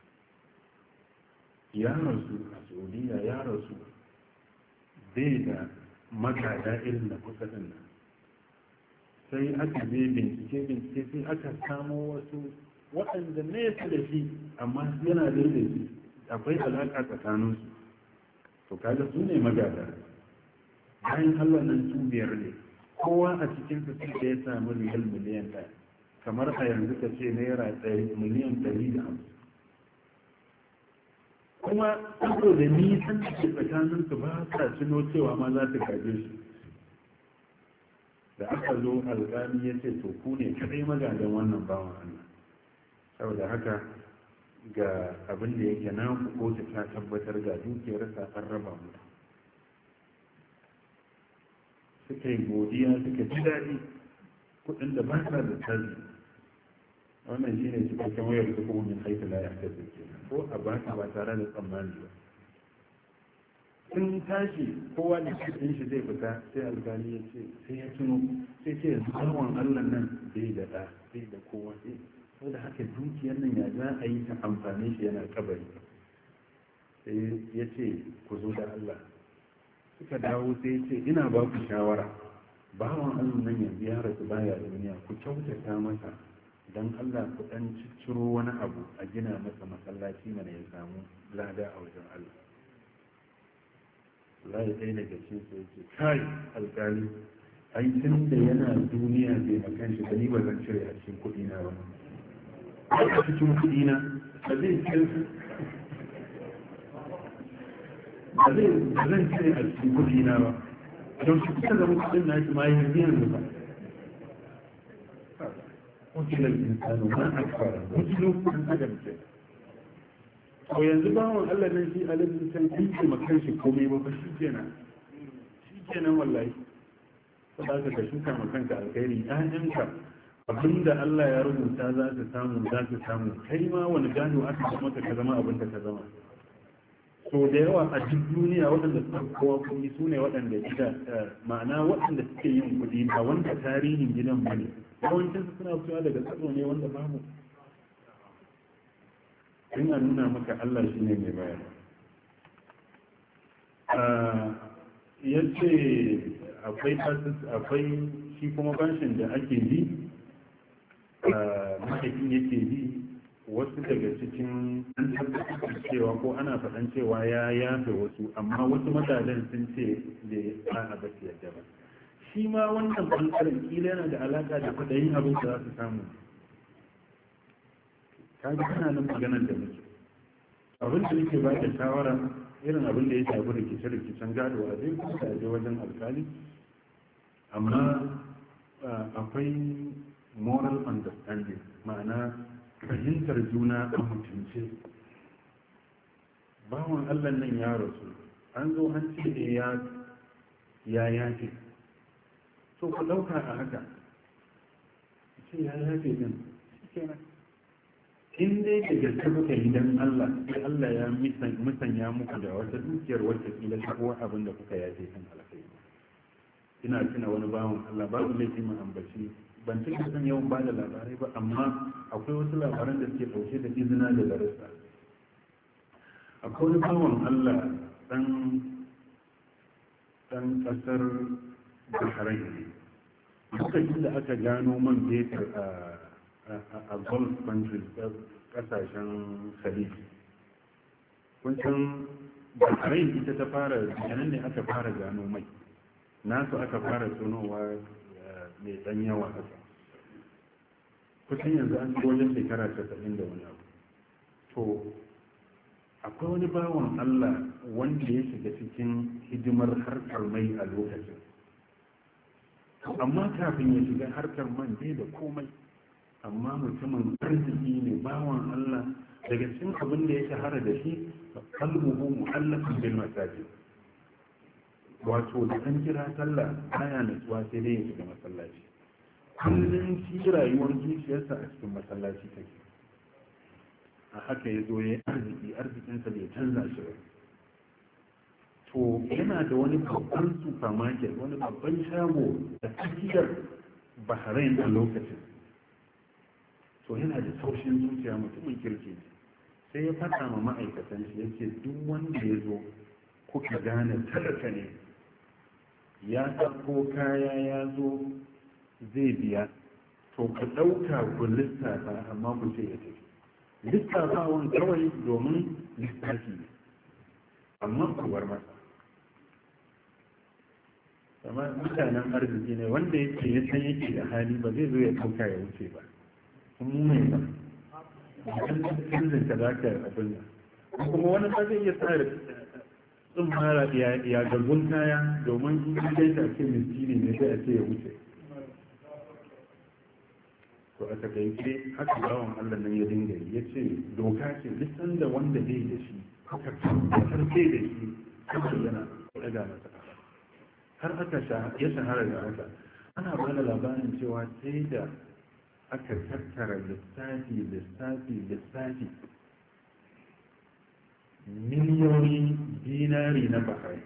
ya rasu a saudiya ya rasu bai da magada irin na kusa din nan sai aka je bincike sai aka samo wasu waɗanda nesa da shi amma yana da shi akwai alaƙa tsakaninsu to kaga su ne magada bayan Allah nan su biyar ne kowa a cikinsu sai da ya samu riyal miliyan 1 kamar a yanzu ka ce naira miliyan 150 kuma saboda nisan da ke tsakaninsu ba sa tuno cewa ma za su gaje shi da aka zo alƙali ya ce to ku ne kadai magadan wannan bawan Allah saboda haka ga abin da yake na kotu ta tabbatar ga dukiyarsa an raba mu suka yi godiya suka ji daɗi kuɗin da ba sa da tsari wannan shi ne cikakken wayar da kuma min haifu la ya tafi ko a ba ba tare da tsammani ba sun tashi kowa da cikin shi zai fita sai alkali ya ce sai ya tuno sai ce yanzu bawan Allah nan bai da ɗa bai da kowa sai saboda haka dukiyar nan ya za a yi ta amfani shi yana kabari sai ya ce ku zo da Allah suka dawo sai ya ce ina ba ku shawara bawan Allah nan yanzu ya rasu baya duniya ku kyautata masa don Allah ku dan cicciro wani abu a gina masa masallaci mana ya samu lada a wajen Allah Allah ya ɗaya daga cikin sai ce kai alƙali ai tun da yana duniya bai makan shi ni ba zan cire a cikin kuɗi na ba a cikin kuɗi na ba zai cire su ba zan cire a cikin kuɗi na ba don shi kusa da kuɗin na shi ma yi biyan ba wakilar insano ma a fara wakilar kan adam ce to yanzu bawon Allah nan shi alifin san kinke makan shi komai ba ba shi kenan wallahi saboda ka shuka makanka alkhairi ƴaƴanka abinda Allah ya rubuta za su samu kai ma wani gado aka ce maka ka zama abinda ka zama so da yawa a duk duniya waɗanda suka kowa kuɗi su ne waɗanda gida ma'ana waɗanda suke yin kuɗi ba wanda tarihin gidan ba ne yawancin su suna fitowa daga tsaro ne wanda babu ina nuna maka Allah shi ne mai bayar ya ce akwai shi kuma bashin da ake bi mahaifin yake bi wasu daga cikin an tabbatar cewa ko ana faɗan cewa ya yafe wasu amma wasu matalan sun ce da a ba su yadda ba shi ma wannan ɓangaren kila yana da alaƙa da kwaɗayin abin da za su samu ta ga ana nan maganar da muke abin da nake ba da shawara irin abin da ya shafi rikice-rikicen gado a zai kusa je wajen alkali amma akwai moral understanding ma'ana fahimtar juna a mutunce bawan Allah nan ya rasu an zo an ce da ya yafe so ku ɗauka a haka ce ya yafe din in dai da gaske kuka yi don Allah sai Allah Allah ya musanya muku da wata dukiyar wacce kila ta kowa abin da kuka yaje kan alkhairi. Ina tuna wani bawan Allah babu laifi mu ambaci ban cika san yawan ba da labarai ba, amma akwai wasu labaran da suke ɗauke da izina da darasa. Akwai wani bawan Allah ɗan ƙasar Bahrain, lokacin da aka gano man fetur a Gulf countries, ƙasashen Khalid. Kun san Bahrain ita ta fara, yanan ne aka fara gano mai nasu, aka fara tonowa mai ɗan yawa haka. Kusan yanzu an ci wajen shekara 90 da wani abu. To akwai wani bawan Allah wanda ya shiga cikin hidimar harkar mai a lokacin, amma kafin ya shiga harkar man bai da komai, amma mutumin arziki ne bawan Allah. Daga cikin abin da ya shahara da shi qalbuhu mu'allaqun bil masajid, wato da an kira sallah baya natsuwa sai dai ya shiga masallaci. Kullum shi rayuwar zuciyarsa a cikin masallaci take. A haka ya zo ya arziki, arzikinsa bai canza shi ba. To yana da wani babban supermarket, wani babban shago da tsakiyar Bahrain a lokacin. To yana da taushin zuciya, mutumin kirki ne. Sai ya faɗa ma ma'aikatan shi yake duk wanda ya zo kuka gane talaka ne, ya ɗauko kaya ya zo zai biya, to ku ɗauka ku lissafa, amma ku ce ya tafi. Lissafawan kawai domin lissafi ne, amma ku bar masa. amma mutanen arziki ne wanda yake ya san yake da hali ba zai zo ya ɗauka ya wuce ba. Kuma mai ba canjin ka za ka abin nan, kuma wani ba zai iya tsara mara ya garbun kaya domin in kai ta ce miskini ne sai a ce ya wuce. To a takaice haka bawan Allah nan ya dinga ya ce doka ce duk sanda wanda zai da shi haka tabbatar sai da shi haka yana daga masa kafa. Har aka ya shahara da haka. Ana ba da labarin cewa sai da aka tattara lissafi miliyoyin dinari na Bahrain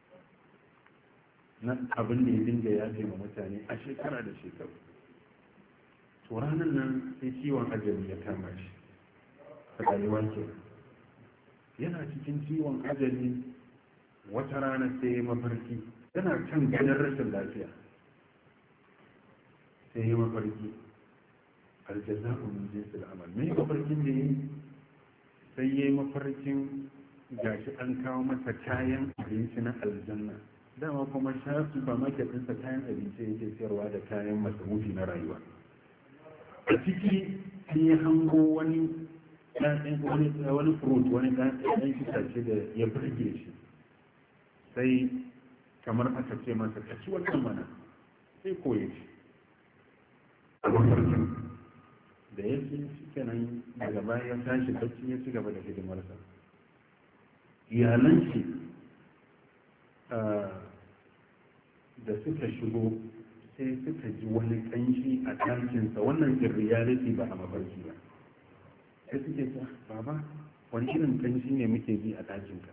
na abin da ya dinga ya ma mutane a shekara da shekaru. To ranar nan sai ciwon ajali ya kama shi a rayuwa ke. Yana cikin ciwon ajali wata rana sai ya mafarki, yana can ganin rashin lafiya sai ya mafarki. Aljaza'u min jinsil amal. Me mafarkin da yi? Sai yayi mafarkin gashi an kawo masa kayan abinci na aljanna. Dama kuma shafi ba market ɗinsa kayan abinci yake sayarwa da kayan masarufi na rayuwa. A ciki sai ya hango wani fruit, wani ɗan itace da ya burge shi. Sai kamar aka ce masa ka ci wannan mana, sai koye shi a mafarkin. Da ya ci kenan daga baya ya tashi bacci ya ci gaba da hidimarsa. Iyalan shi da suka shigo sai suka ji wani kanshi a ɗakinsa, wannan in reality ba a mafarki ba. Sai suke ce, baba wani irin kanshi ne muke ji a ɗakinka?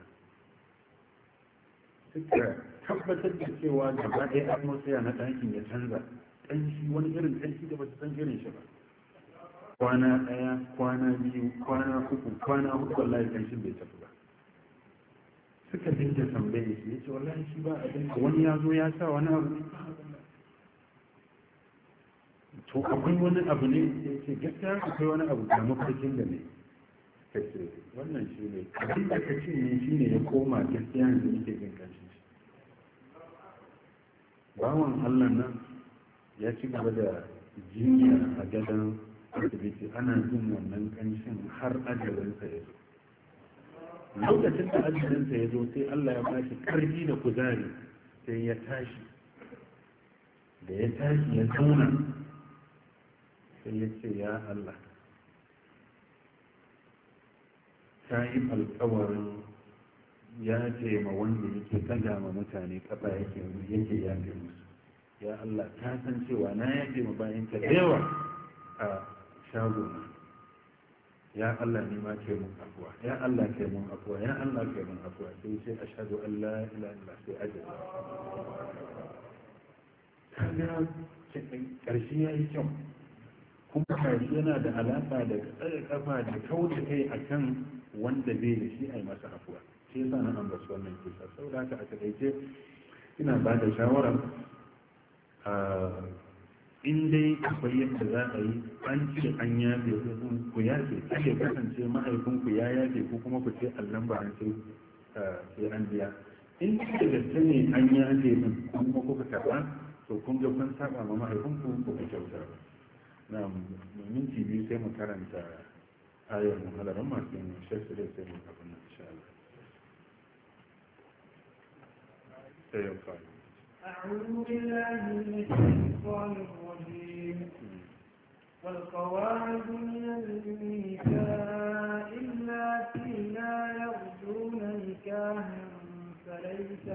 Suka tabbatar da cewa gaba ɗaya atmosphere na ɗakin ya canza, kanshi wani irin kanshi da ba su san irin shi ba. Kwana ɗaya, kwana biyu, kwana uku, kwana hudu wallahi kanshin bai tafi ba. Suka dinga tambaye shi, ya ce wallahi shi ba abin da wani ya zo ya sa wani abu. To akwai wani abu ne, ya ce gaskiya akwai wani abu da mafarkin da ne. Ka ce wannan shi ne, abin da ka ce ne shi ne ya koma gaskiya yanzu nake jin kanshin shi. Bawan Allah nan ya ci gaba da jinya a gadon asibiti, ana jin wannan kanshin har ajalinsa ya zo. Lokacin da ajalinsa ya zo sai Allah ya ba shi ƙarfi da kuzari, sai ya tashi. Da ya tashi ya zauna sai ya ce ya Allah, ta yi alkawarin ya ce ma wanda yake ɗaga ma mutane kafa yake yafe musu. Ya Allah, ta san cewa na yafe ma bayan ka da yawa a shagona, ya Allah ne ma ke mun afuwa, ya Allah ke mun afuwa, ya Allah ke mun afuwa, sai ce ashhadu an la ilaha illa sai ajal kaga karshe yayi kyau kuma karshe yana da alaka da tsare kafa da kauda kai akan wanda bai da shi ai masa afuwa. Shi yasa na ambaci wannan kisa saboda haka a takaice ina ba da shawara in dai akwai yadda za a yi an ce an yafe ku yafe ake kasance mahaifinku ya yafe ku kuma ku ce allon ba an sai an biya in da gaske ne an yafe din kuma kuka karɓa to kun ga kun saba ma mahaifinku ko ku kyauta ba na minti biyu sai mu karanta ayar muhalaran masu yin sheksu da sai mu kafin na insha Allah sai yau fara أعوذ بالله من الشيطان الرجيم والقواعد من النساء اللاتي لا يرجون نكاحا فليس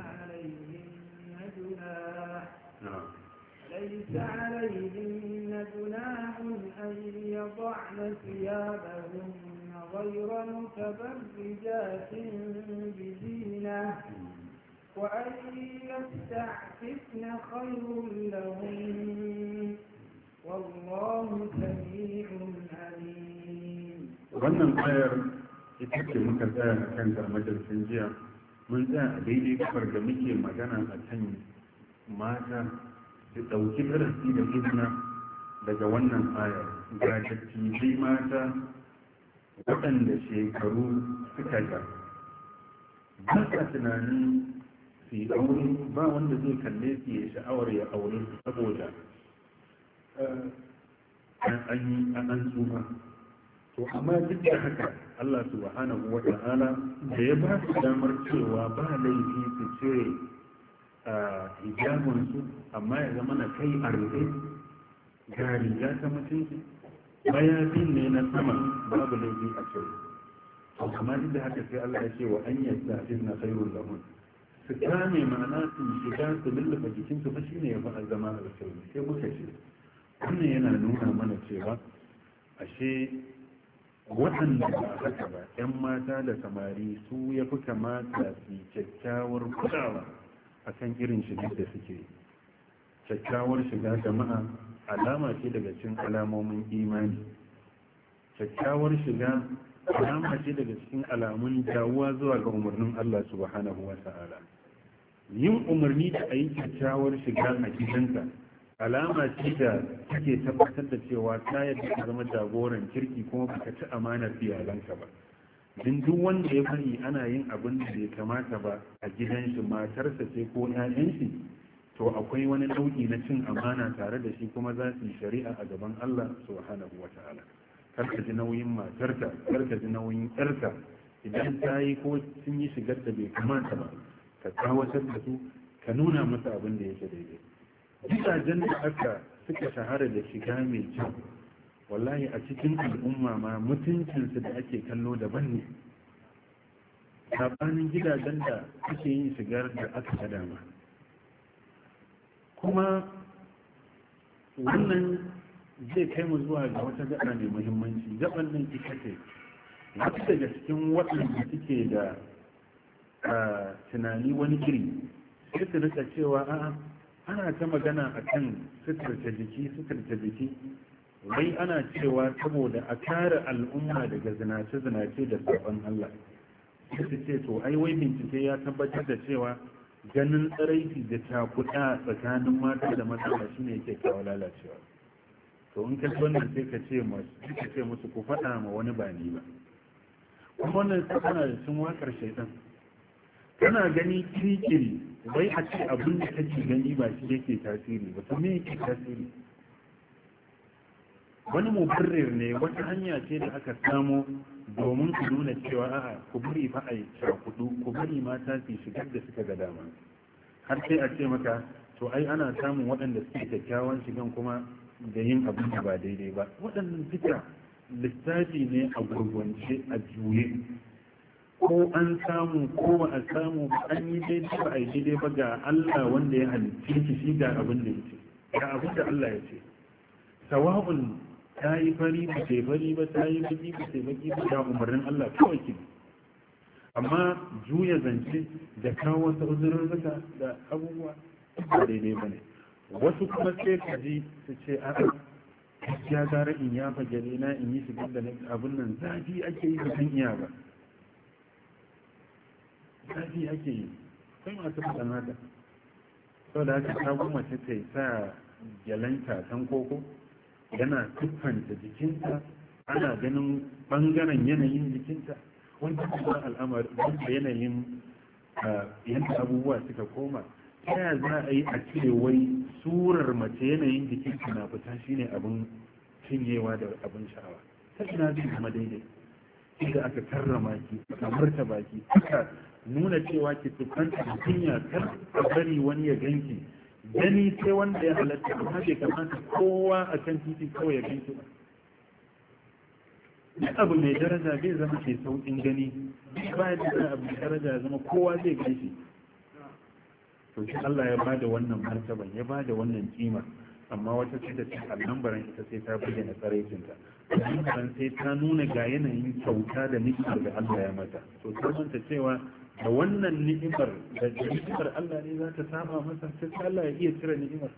عليهن جناح أن يضعن ثيابهن غير متبرجات بزينة وأن يستعففن خير لهم والله سميع عليم. wannan ayar ita ce muka tsaya a kan majalisun jiya mun tsaya a daidai kafar da muke magana a kan mata su ɗauki darasi da izina daga wannan ayar ga dattijai mata waɗanda shekaru suka ga ba sa tunanin su yi aure ba wanda zai kalle su ya sha'awar ya aure su saboda an tsufa to amma duk da haka Allah subhanahu wa ta'ala da ya ba su damar cewa ba laifi su cire hijabinsu amma ya zama na kai a rufe ga riga ta mutunci mayafin ne na sama babu laifi a cire to amma duk da haka sai Allah ya ce wa an yasta na khairul lahun su kame ma'ana su shiga su lullufa jikinsu ba shine ya fi zama alkhairi sai muka ce wannan yana nuna mana cewa ashe waɗanda ba haka ba 'yan mata da samari su ya fi kamata su kyakkyawar kulawa a kan irin shigar da suke yi kyakkyawar shiga jama'a alama ce daga cikin alamomin imani kyakkyawar shiga alama ce daga cikin alamun jawuwa zuwa ga umarnin Allah subhanahu wa ta'ala yin umarni da a yi kyakkyawar shiga a gidanka alama ce da take tabbatar da cewa ta yadda ka zama jagoran kirki kuma baka ci amanar iyalanka ba din duk wanda ya bari ana yin abin da bai kamata ba a gidan shi matarsa ce ko 'ya'yan shi to akwai wani nau'i na cin amana tare da shi kuma za su yi shari'a a gaban Allah subhanahu wata'ala kar ka ji nauyin matarka kar ka ji nauyin yarka idan ta yi ko sun yi shigar da bai kamata ba ka tsawatar da su ka nuna masa abin da yake daidai gidajen da aka suka shahara da shiga mai kyau wallahi a cikin al'umma ma mutuncinsu da ake kallo daban ne sabanin gidajen da ake yin shigar da aka ta dama kuma wannan zai kai mu zuwa ga wata gaba mai muhimmanci gaban nan ita ce wata daga cikin waɗanda suke da tunani wani iri sai su rika cewa a'a ana ta magana a kan suturta jiki wai ana cewa saboda a kare al'umma daga zinace-zinace da sabon Allah sai su ce to ai wai bincike ya tabbatar da cewa ganin tsaraiti da cakuɗa tsakanin mata da matsala shi ne yake kawo lalacewa to in kai wannan sai ka ce musu ku faɗa ma wani ba ni ba kuma wannan tana da cin wakar shaitan kana gani kirkiri wai a ce abin da kake gani ba shi yake tasiri ba to me yake tasiri wani mubarrir ne wata hanya ce da aka samo domin ku nuna cewa a'a ku bari fa a cakudu ku bari mata su shigar da suka ga dama har sai a ce maka to ai ana samun waɗanda suke kyakkyawan shigan kuma da yin abin da ba daidai ba waɗannan duka lissafi ne a gurgunce a juye ko an samu ko ba a samu an yi daidai ba a yi daidai ba ga Allah wanda ya halitta shi ga abin da ya ce ga abin da Allah ya ce sawa'un ta yi fari ba ta yi fari ba, ta yi baki ba ta yi baki ba, da umarnin Allah kawai ki. Amma juya zance da kawo wasu uzurruka da abubuwa ba daidai ba ne. Wasu kuma sai ka ji su ce a'a ya gara in ya fagele na in yi shigar da abin nan zafi ake yi ba kan iya ba, zafi ake yi, sai masu faɗan haka. Sau da haka ta goma ta ta sa gyalanta tan koko yana tuffanta jikinta, ana ganin ɓangaren yanayin jikinta, wanda kuma al'amari wanda yanayin yadda abubuwa suka koma. Ta yaya za a yi a ce wai surar mace yanayin jikinta na fita shine abin cinyewa da abin sha'awa? Ta ina zai zama daidai? Inda aka karrama ki, aka martaba ki, aka nuna cewa ki tuffanta da kunya, kar a bari wani ya ganki gani sai wanda ya halatta, amma bai kamata kowa a kan titi kawai ya ganki ba. Duk abu mai daraja bai zama ke sauƙin gani, bayan da abu mai daraja zama kowa zai ganshi. To shi Allah ya bada wannan martaban, ya bada wannan kima, amma wata ce da cikin allambaran ita sai ta bayyana tsaraicinta. Allambaran sai ta nuna ga yanayin kyauta da ni'imar da Allah ya mata. To ta manta cewa da wannan ni'imar da ni'imar Allah ne za ta saba masa, sai Allah ya iya cire ni'imar.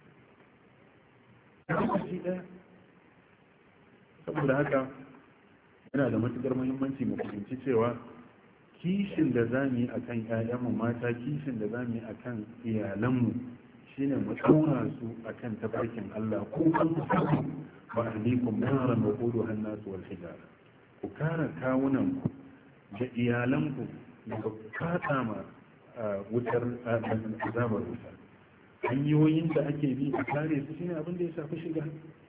Saboda haka yana da matuƙar muhimmanci mu fahimci cewa kishin da za mu yi a kan ‘ya'yanmu mata, kishin da za mu yi a kan iyalanmu shi ne mu ɗaura su a kan tafarkin Allah, ko kan musamman ba a likun naran da kudu hannasu wal hijara. Ku kare kawunanku da iyalanku daga fata ma wutar azabar wuta. Hanyoyin da ake bi a kare su shine abin da ya shafi shiga.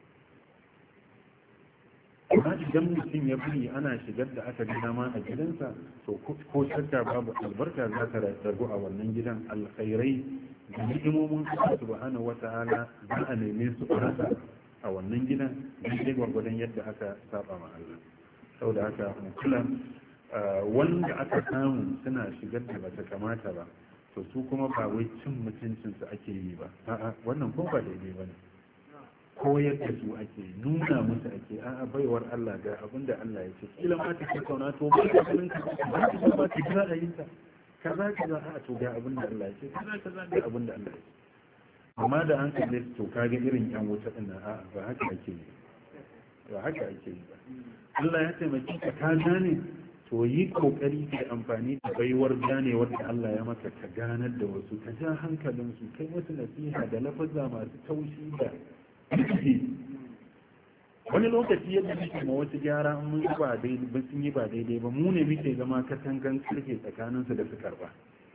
Amma idan mutum ya bari ana shigar da aka gina ma a gidansa, to ko shakka babu albarka za ta ragu a wannan gidan. Alkhairai da ni'imomin Allah subhanahu wata'ala za a neme su rasa a wannan gidan, daidai gwargwadon yadda aka saba ma Allah. Saboda haka kula wanda aka samu suna shigar da bata kamata ba, to su kuma ba wai cin mutuncinsu ake yi ba, a'a wannan ko ba daidai ba ne. Koyar da su ake, nuna musu ake, a'a baiwar Allah ga abin da Allah ya ce, kila ma ta ce kauna to ba ta ganin ka ba ta ba ta jira yin ta kaza kaza, a'a to ga abin da Allah ya ce, kaza kaza ga abin da Allah ya ce. Amma da an kalle to kaga irin yan wuta din nan, a'a ba haka ake yi ba haka ake yi ba. Allah ya taimaki ka ka gane, to yi kokari ka amfani da baiwar ganewar da Allah ya maka ka ganar da wasu, ka ja hankalinsu, kai musu nasiha da lafazza masu taushi da wani lokaci yadda muke ma wasu gyara mun yi ba daidai ba, sun yi ba daidai ba, mu ne muke zama katangan karfe tsakaninsu da su karba.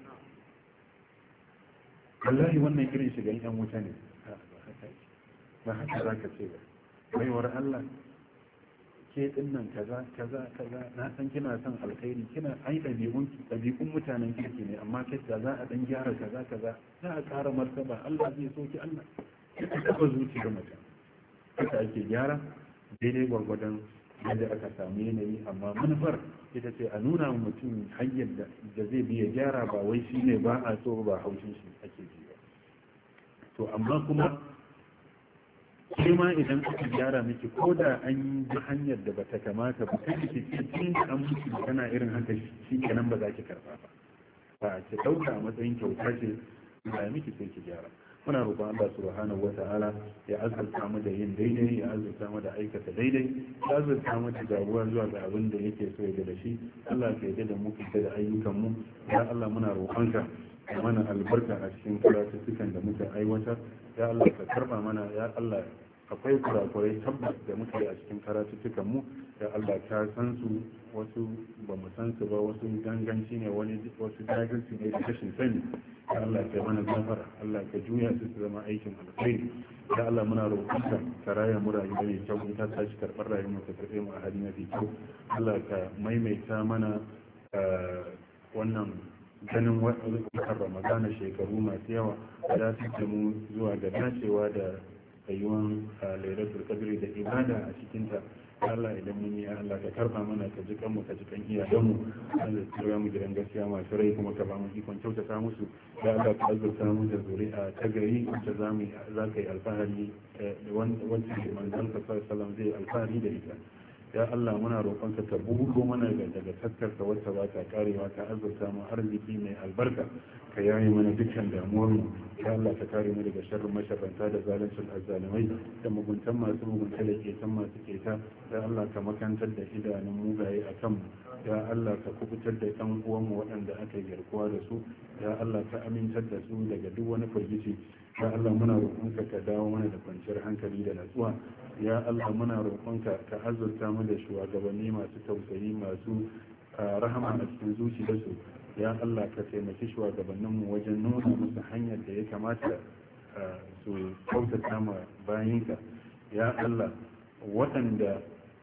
wallahi wannan irin shigan yan wuta ne, ba haka za ka ce ba. baiwar Allah ke dinnan kaza kaza kaza, na san kina son alkhairi, kina ai ɗabi'un mutanen kirki ne, amma kai za a dan gyara kaza kaza, za a ƙara martaba, Allah zai so ki, Allah ita taɓa zuciyar mutum. Haka ake gyara daidai gwargwadon yadda aka samu yanayi, amma manufar ita ce a nuna mutum hanyar da zai biya gyara, ba wai shi ne ba a so ba haushin shi ake ji ba. To amma kuma sai ma idan aka gyara miki, ko da an yi hanyar da bata kamata ba, kai ki ce tun da an miki magana irin haka shi kenan ba za ki karɓa ba. Ba ki ɗauka a matsayin kyauta ce, ba miki sai ki gyara. Muna roƙon Allah subhanahu wata'ala ya azurta mu da yin daidai, ya azurta mu da aikata daidai, ya azurta mu da jagowa zuwa ga abin da yake so ya da shi. Allah ka yarda da mu, ka da ayyukan mu. Ya Allah muna roƙonka ka mana albarka a cikin karatuttukan da muka aiwatar. Ya Allah ka karba mana, ya Allah akwai kurakurai tabbas da muka yi a cikin karatuttukan mu. Ya Allah ka san su, wasu ba mu san su ba, wasu ganganci ne, wasu jahilci ne da rashin sani. Ya Allah ka mana gafara, Allah ka juya su zama aikin alkhairi. Ya Allah muna roƙonka ka raya mu rayuwa mai kyau, in ta tashi karɓar rayuwar ka karɓe mu a hali mafi kyau. Allah ka maimaita mana wannan ganin watan Ramadana shekaru masu yawa, da su mu zuwa ga dacewa da ayyuan lailatul qadri da ibada a cikinta. Allah idan mun yi Allah ka karba mana ka ji kanmu ka ji kan iyayenmu Allah ka tsira mu gidan gaskiya masu rai kuma ka ba mu ikon kyautata musu ya Allah ka azurta mu da zuri'a ta gari wacce za ka yi alfahari wacce manzon ka sallallahu alaihi wasallam zai alfahari da ita ya Allah muna roƙonka ka buɗo mana daga taskarka wacce ba ta karewa ka azurta mu arziki mai albarka ka yaye mana dukkan damuwar mu ya Allah ka kare mu daga sharrin masharranta da zaluncin azzalimai da muguntan masu mugunta da ketan masu keta ya Allah ka makantar da idanun mugaye a kanmu ya Allah ka kubutar da ɗan uwanmu waɗanda aka yi garkuwa da su ya Allah ka amintar da su daga duk wani firgici ya Allah muna roƙonka ka dawo mana da kwanciyar hankali da natsuwa ya Allah muna roƙonka ka azurta mu da shugabanni masu tausayi masu rahama a cikin zuciyarsu ya Allah ka taimaki shugabanninmu wajen nuna musu hanyar da ya kamata su kyautata ma bayinka ya Allah waɗanda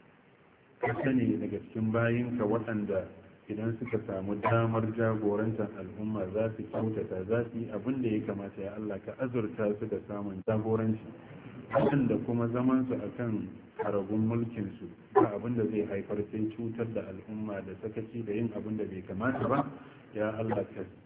ka sani daga cikin bayinka waɗanda idan suka samu damar jagorantar al'umma za su kyautata za su yi abin da ya kamata ya Allah ka azurta su da samun jagoranci waɗanda kuma zamansu a kan haragun mulkinsu ba abin da zai haifar sai cutar da al'umma da sakaci da yin abin da bai kamata ba ya Allah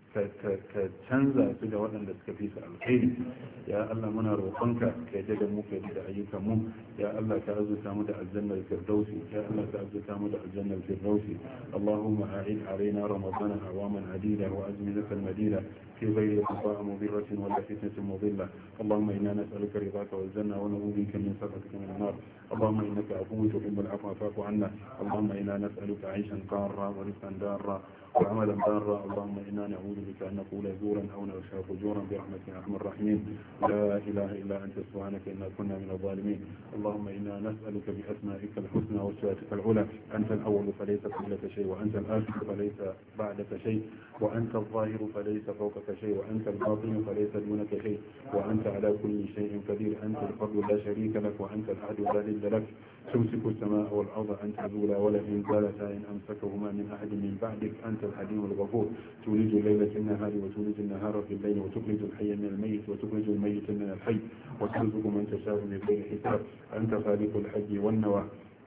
ka canza su da waɗanda suka fi su alkhairi ya Allah muna roƙonka ka yi da mu ka yi da ayyukan mu ya Allah ka azurta mu da aljannar firdausi ya Allah ka azurta mu da aljannar firdausi Allahumma a'id alaina ramadana awaman adida wa azminatan madida في غير قضاء مضرة ولا فتنة مضلة اللهم إنا نسألك رضاك والجنة ونعوذ بك من سخطك من النار اللهم إنك عفو تحب العفو فاعف عنا اللهم إنا نسألك عيشا قارا ورزقا دارا وعملا بارا اللهم إنا نعوذ بك أن نقول زورا أو نغشى فجورا برحمتك يا أرحم الراحمين لا إله إلا أنت سبحانك إنا كنا من الظالمين اللهم إنا نسألك بأسمائك الحسنى وصفاتك العلى أنت الأول فليس قبلك شيء وأنت الآخر فليس بعدك شيء وأنت الظاهر فليس فوقك شيء وأنت الباطن فليس دونك شيء وأنت على كل شيء قدير أنت الفرد لا شريك لك وأنت الأحد لا ضد لك تمسك السماء والأرض أن تزولا ولئن زالتا إن أمسكهما من أحد من بعدك أنت الحليم الغفور تولج الليل في النهار وتولج النهار في الليل وتخرج الحي من الميت وتخرج الميت من الحي وترزق من تشاء بغير حساب أنت خالق الحي والنوى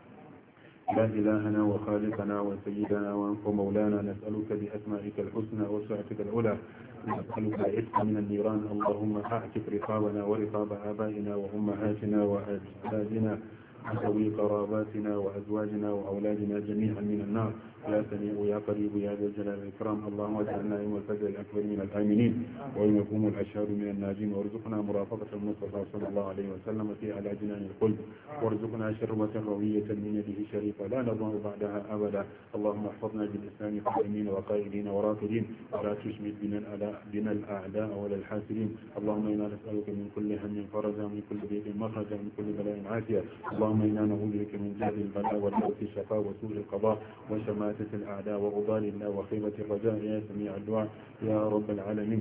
لا إلهنا وخالقنا وسيدنا ومولانا نسألك بأسمائك الحسنى وسعتك العلى نسألك العتق من النيران اللهم أعتق رقابنا ورقاب آبائنا وأمهاتنا وأجدادنا وذوي قراباتنا وأزواجنا وأولادنا جميعا من النار يا سميع يا قريب يا ذا الجلال والإكرام اللهم اجعلنا يوم الفجر الأكبر من الآمنين ويوم يقوم الأشهاد من الناجين وارزقنا مرافقة المصطفى صلى الله عليه وسلم في على جنان القلب وارزقنا شربة روية من يده الشريفة لا نضع بعدها أبدا اللهم احفظنا بالإسلام قائمين وقائدين وراكدين ولا تشمت بنا الأعداء ولا الحاسدين اللهم إنا نسألك من كل هم فرجا من كل ضيق مخرجا من كل بلاء عافية اللهم إنا نعوذ بك من جهل البلاء والموت الشقاء وسوء القضاء وشماتة الأعداء وغضال الله وخيبة الرجاء يا سميع الدعاء يا رب العالمين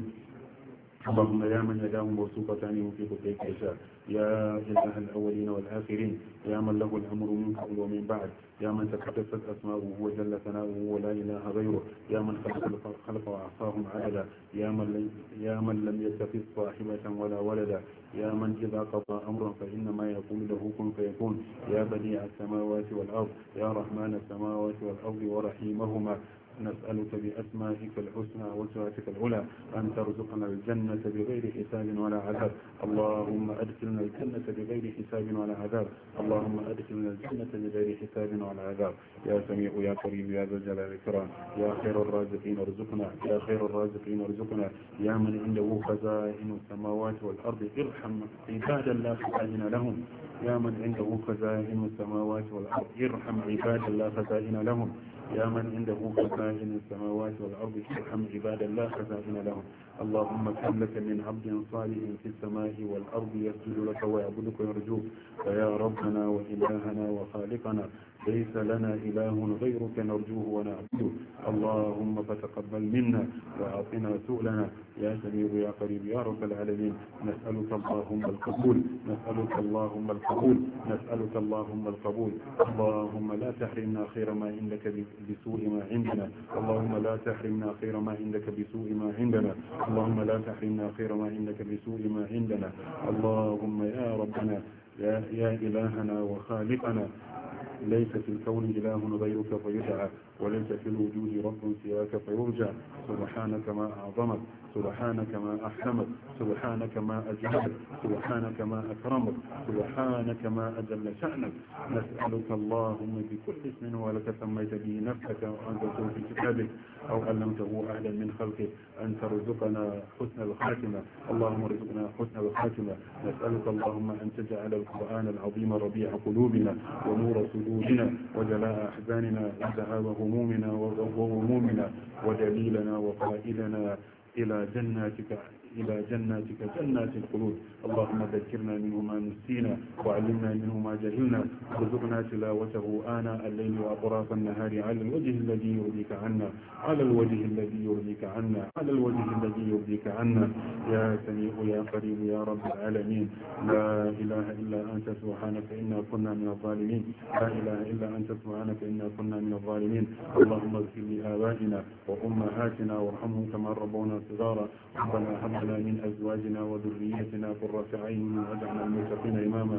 اللهم يا من يداه موثوقة عنه في كيف يشاء يا إله الأولين والآخرين يا من له الأمر من قبل ومن بعد يا من تقدست أسماؤه وجل ثناؤه ولا إله غيره يا من خلق وأعصاهم عددا يا من لم يتخذ صاحبة ولا ولدا يا من إذا قضى أمرا فإنما يقول له كن فيكون يا بديع السماوات والأرض يا رحمن السماوات والأرض ورحيمهما نسألك بأسمائك الحسنى وصفاتك العلى أن ترزقنا الجنة بغير حساب ولا عذاب اللهم أدخلنا الجنة بغير حساب ولا عذاب اللهم أدخلنا الجنة بغير حساب ولا عذاب يا سميع يا قريب يا ذا الجلال والإكرام يا خير الرازقين ارزقنا يا خير الرازقين ارزقنا يا من عنده خزائن السماوات والأرض ارحم عبادا لا خزائن لهم يا من عنده خزائن السماوات والأرض ارحم عبادا لا خزائن لهم يا من عنده خزائن السماوات والأرض ارحم عبادا لا خزائن لهم اللهم كم لك من عبد صالح في السماء والأرض يسجد لك ويعبدك ويرجوك فيا ربنا وإلهنا وخالقنا ليس لنا إله غيرك نرجوه ونعبده اللهم فتقبل منا وأعطنا سؤلنا يا سميع يا قريب يا رب العالمين نسألك اللهم القبول نسألك اللهم القبول نسألك اللهم القبول اللهم لا تحرمنا خير ما عندك بسوء ما عندنا اللهم لا تحرمنا خير ما عندك بسوء ما عندنا اللهم لا تحرمنا خير ما عندك بسوء ما عندنا اللهم يا ربنا يا إلهنا وخالقنا ليس في الكون إله غيرك فيدعى، وليس في الوجود رب سواك فيرجع. سبحانك ما أعظمك، سبحانك ما أحكمك، سبحانك ما أجهلك، سبحانك ما أكرمك، سبحانك ما أجل شأنك. نسألك اللهم بكل اسم ولك سميت به نفسك وأنزلته في كتابك أو علمته أهلا من خلقك أن ترزقنا حسن الخاتمة. اللهم ارزقنا حسن الخاتمة. نسألك اللهم أن تجعل القرآن العظيم ربيع قلوبنا ونور صدورنا وجلاء أحزاننا وذهاب همومنا وغمومنا ودليلنا وقائدنا إلى جناتك جنات الخلود. اللهم ذكرنا منه ما نسينا وعلمنا منه ما جهلنا وارزقنا تلاوته آناء الليل وأطراف النهار على الوجه الذي يرضيك عنا، على الوجه الذي يرضيك عنا، على الوجه الذي يرضيك عنا. يا سميع يا قريب يا رب العالمين. لا إله إلا أنت سبحانك إنا كنا من الظالمين. لا إله إلا أنت سبحانك إنا كنا من الظالمين. اللهم اغفر لآبائنا وأمهاتنا وارحمهم كما ربونا صغارا. ربنا هب لنا من أزواجنا وذريتنا قرة أعين واجعلنا للمتقين إماما.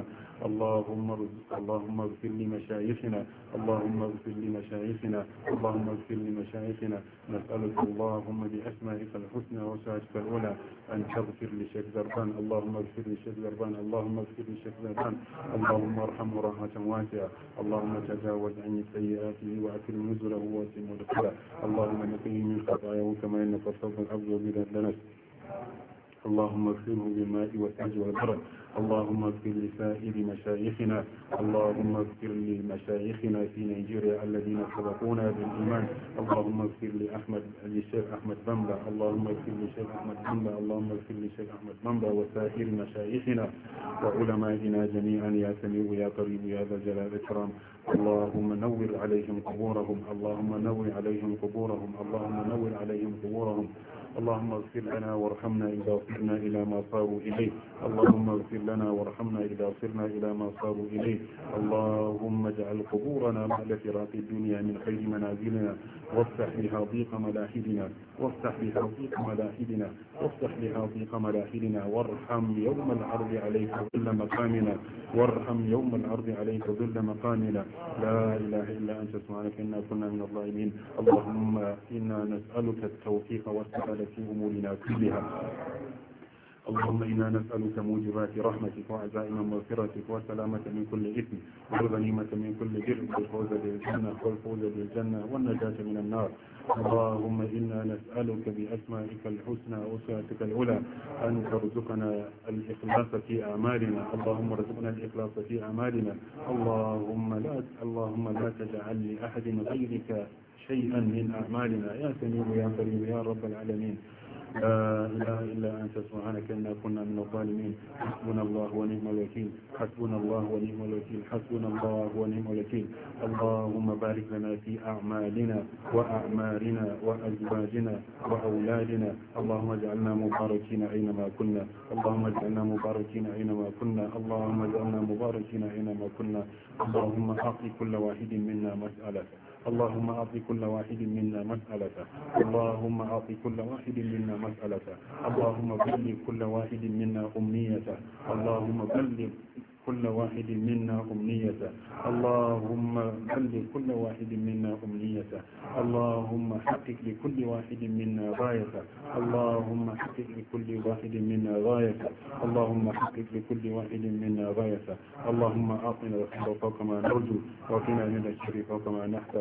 اللهم اغفر لمشايخنا، اللهم اغفر لمشايخنا، اللهم اغفر لمشايخنا. نسألك اللهم بأسمائك الحسنى وصفاتك العلى أن تغفر لشيخ زربان. اللهم اغفر لشيخ زربان، اللهم اغفر لشيخ زربان. اللهم ارحمه رحمة واسعة. اللهم تجاوز عن سيئاته وأكرم نزله واسع مدخله. اللهم نقيه من خطاياه كما ينقى الثوب الأبيض من الدنس. اللهم اغفره بالماء والثلج والبرد. اللهم اغفر لسائر مشايخنا، اللهم اغفر لمشايخنا في نيجيريا الذين سبقونا بالإيمان. اللهم اغفر للشيخ أحمد بمبا، اللهم اغفر للشيخ أحمد بمبا، اللهم اغفر للشيخ أحمد بمبا وسائر مشايخنا وعلمائنا جميعا يا سميع يا قريب يا ذا الجلال والإكرام. اللهم نور عليهم قبورهم، اللهم نور عليهم قبورهم، اللهم نور عليهم قبورهم. اللهم اغفر لنا وارحمنا إذا صرنا إلى ما صاروا إليه. اللهم اغفر لنا وارحمنا إذا صرنا إلى ما صاروا إليه. اللهم اجعل قبورنا بعد فراق الدنيا من خير منازلنا، وافتح بها ضيق ملاحدنا، وافتح بها ضيق ملاحدنا، وافتح بها ضيق ملاحدنا. وارحم يوم العرض عليك ذل مقامنا، وارحم يوم العرض عليك ذل مقامنا. لا إله إلا أنت سبحانك إنا كنا من الظالمين. اللهم إنا نسألك التوفيق والسداد في أمورنا كلها. اللهم إنا نسألك موجبات رحمتك وعزائم مغفرتك والسلامة من كل إثم والغنيمة من كل بر والفوز بالجنة والنجاة من النار. اللهم إنا نسألك بأسمائك الحسنى وصفاتك العلى أن ترزقنا الإخلاص في أعمالنا. اللهم ارزقنا الإخلاص في أعمالنا. اللهم لا تجعل لأحد غيرك شيئا من أعمالنا يا سميع يا قريب يا رب العالمين. لا إله إلا أنت سبحانك إنا كنا من الظالمين. حسبنا الله ونعم الوكيل، حسبنا الله ونعم الوكيل، حسبنا الله ونعم الوكيل. اللهم بارك لنا في أعمالنا وأعمارنا وأزواجنا وأولادنا. اللهم اجعلنا مباركين أينما كنا، اللهم اجعلنا مباركين أينما كنا، اللهم اجعلنا مباركين أينما كنا. اللهم أعطي كل واحد منا مسألة، اللهم أعطي كل واحد منا مسألته، اللهم أعطي كل واحد منا مسألته. اللهم بلغ كل واحد منا أمنيته، اللهم بلغ كل واحد منا أمنيته، اللهم بلغ كل واحد منا أمنيته. اللهم حقق لكل واحد منا غايته، اللهم حقق لكل واحد منا غايته، اللهم حقق لكل واحد منا غايته. اللهم أعطنا الخير فوق ما نرجو وقنا من الشر فوق ما نحذر.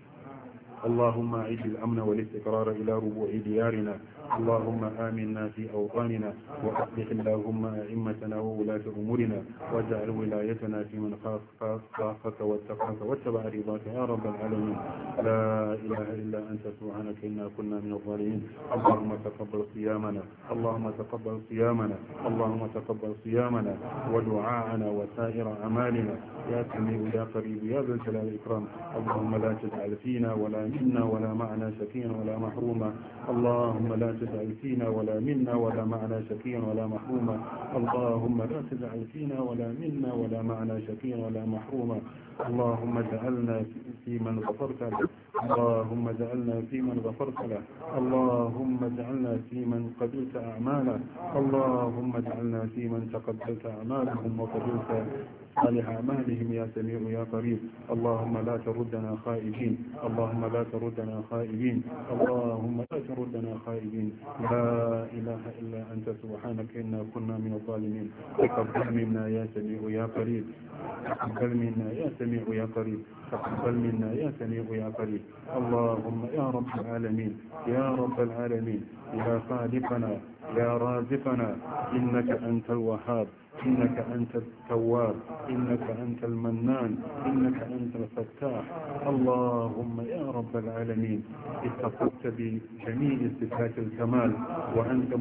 اللهم أعد الأمن والاستقرار إلى ربوع ديارنا. اللهم آمنا في أوطاننا وأصلح اللهم أئمتنا وولاة أمورنا واجعل ولايتنا في من خافك واتقاك واتبع رضاك يا رب العالمين. لا إله إلا أنت سبحانك إنا كنا من الظالمين. اللهم تقبل صيامنا، اللهم تقبل صيامنا، اللهم تقبل صيامنا ودعاءنا وسائر أعمالنا يا سميع يا قريب يا ذا الجلال والإكرام. اللهم لا تجعل فينا ولا منا ولا معنا شقيا ولا محروما. اللهم لا تجعل فينا ولا منا ولا معنا شقيا ولا محروما. اللهم لا تجعل فينا ولا منا ولا معنا شقيا ولا محروما. اللهم اجعلنا في من غفرت له، اللهم اجعلنا في من غفرت له، اللهم اجعلنا في من قبلت أعماله، اللهم اجعلنا في من تقبلت أعمالهم وقبلت صالح أعمالهم يا سميع يا قريب. اللهم لا تردنا خائبين، اللهم لا تردنا خائبين، اللهم لا تردنا خائبين. لا إله إلا أنت سبحانك إنا كنا من الظالمين. تقبل منا يا سميع يا قريب، تقبل منا يا سميع يا قريب، تقبل منا يا سميع يا قريب. اللهم يا رب العالمين، يا رب العالمين، يا خالقنا يا رازقنا، إنك أنت الوهاب، إنك أنت التواب، إنك أنت المنان، إنك أنت الفتاح. اللهم يا رب العالمين اتصفت بجميع صفات الكمال، وأنت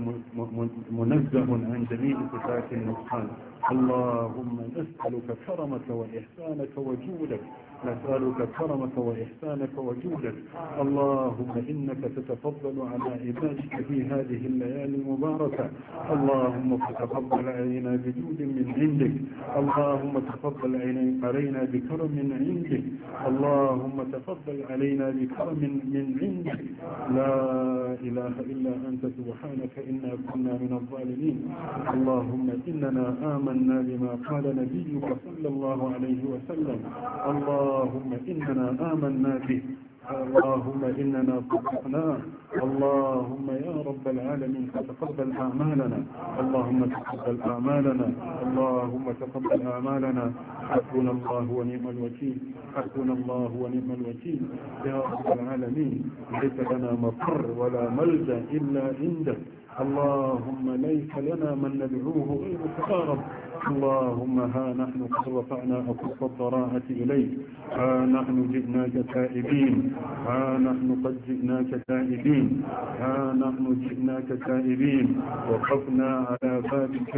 منزه عن جميع صفات النقصان. اللهم نسألك كرمك وإحسانك وجودك، نسألك كرمك وإحسانك وجودك. اللهم إنك تتفضل على عبادك في هذه الليالي المباركة. اللهم تتفضل علينا بجود من عندك، اللهم تفضل علينا بكرم من عندك، اللهم تفضل علينا بكرم من عندك. لا إله إلا أنت سبحانك إنا كنا من الظالمين. اللهم إننا آمنا بما قال نبيك صلى الله عليه وسلم، اللهم إننا آمنا به، اللهم إننا صدقناه. اللهم يا رب العالمين فتقبل أعمالنا، اللهم تقبل أعمالنا، اللهم تقبل أعمالنا. حسبنا الله ونعم الوكيل، حسبنا الله ونعم الوكيل. يا رب العالمين ليس لنا مفر ولا ملجأ إلا عندك. اللهم ليس لنا من ندعوه غيرك يا رب. اللهم ها نحن قد رفعنا أكف الضراعة إليك، ها نحن جئناك تائبين، ها نحن قد جئناك تائبين، ها نحن جئناك تائبين، وقفنا على بابك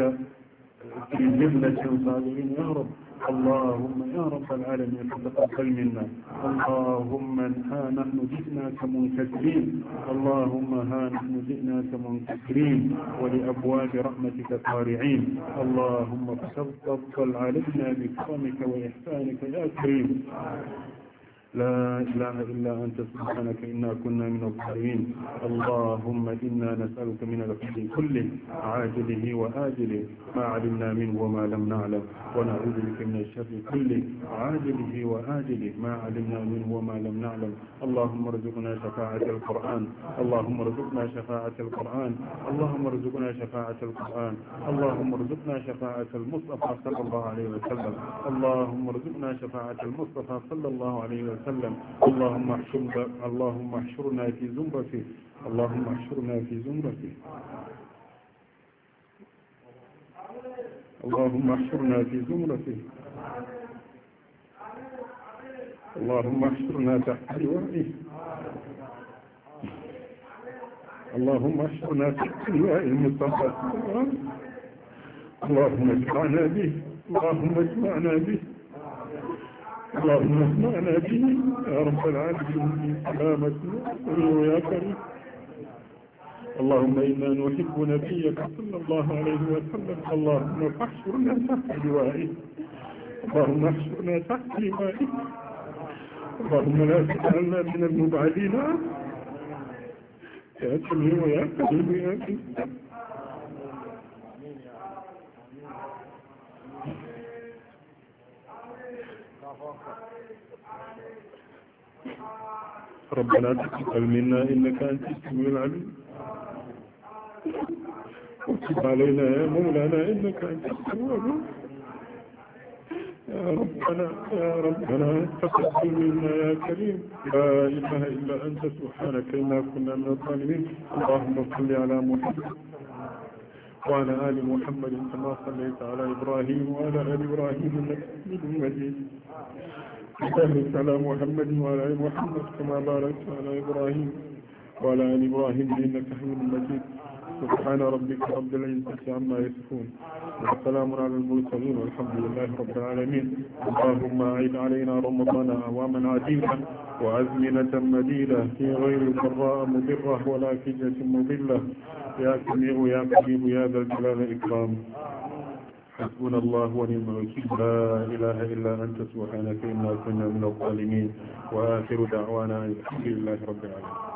في جملة صابرين يا رب. اللهم يا رب العالمين تتقبل منا. اللهم ها نحن جئناك منكسرين، اللهم ها نحن جئناك منكسرين ولأبواب رحمتك طارعين. اللهم تفضل علينا بكرمك وإحسانك يا كريم. لا إله إلا أنت سبحانك إنا كنا من الظالمين. اللهم إنا نسألك من الخير كله عاجله وآجله ما علمنا منه وما لم نعلم، ونعوذ بك من الشر كله عاجله وآجله ما علمنا منه وما لم نعلم. اللهم ارزقنا شفاعة القرآن، اللهم ارزقنا شفاعة القرآن، اللهم ارزقنا شفاعة القرآن، اللهم ارزقنا شفاعة المصطفى صلى الله عليه وسلم، اللهم ارزقنا شفاعة المصطفى صلى الله عليه وسلم. اللهم احشرنا في زمرته، اللهم احشرنا في زمرته، اللهم احشرنا في زمرته، اللهم احشرنا تحت لوائه، اللهم احشرنا تحت لواء المصطفى، اللهم اجمعنا به، اللهم اجمعنا به، اللهم اسمعنا به يا رب العالمين سلامتنا ويا كريم. اللهم إنا نحب نبيك صلى الله عليه وسلم، اللهم فاحشرنا تحت لوائه، اللهم احشرنا تحت لوائه، اللهم لا تجعلنا من المبعدين يا سميع يا كريم يا كريم. ربنا تقبل منا إنك أنت السميع العليم، وتب علينا يا مولانا إنك أنت التواب. يا ربنا تقبل منا يا كريم. لا إله إلا أنت سبحانك إنا كنا من الظالمين. اللهم صل على محمد وعلى آل محمد كما صليت على إبراهيم وعلى آل إبراهيم إنك حميد مجيد. وبارك على محمد وعلى آل محمد كما باركت على إبراهيم وعلى آل إبراهيم إنك حميد مجيد. سبحان ربك رب العزة عما يصفون وسلام على المرسلين والحمد لله رب العالمين. اللهم أعد علينا رمضان أعواما عديدة وأزمنة مديدة في غير ضراء مضرة ولا فتنة مضلة. يا سميع يا قريب يا ذا الجلال والإكرام. حسبنا الله ونعم الوكيل لا إله إلا أنت سبحانك إنا كنا من الظالمين وآخر دعوانا الحمد لله رب العالمين.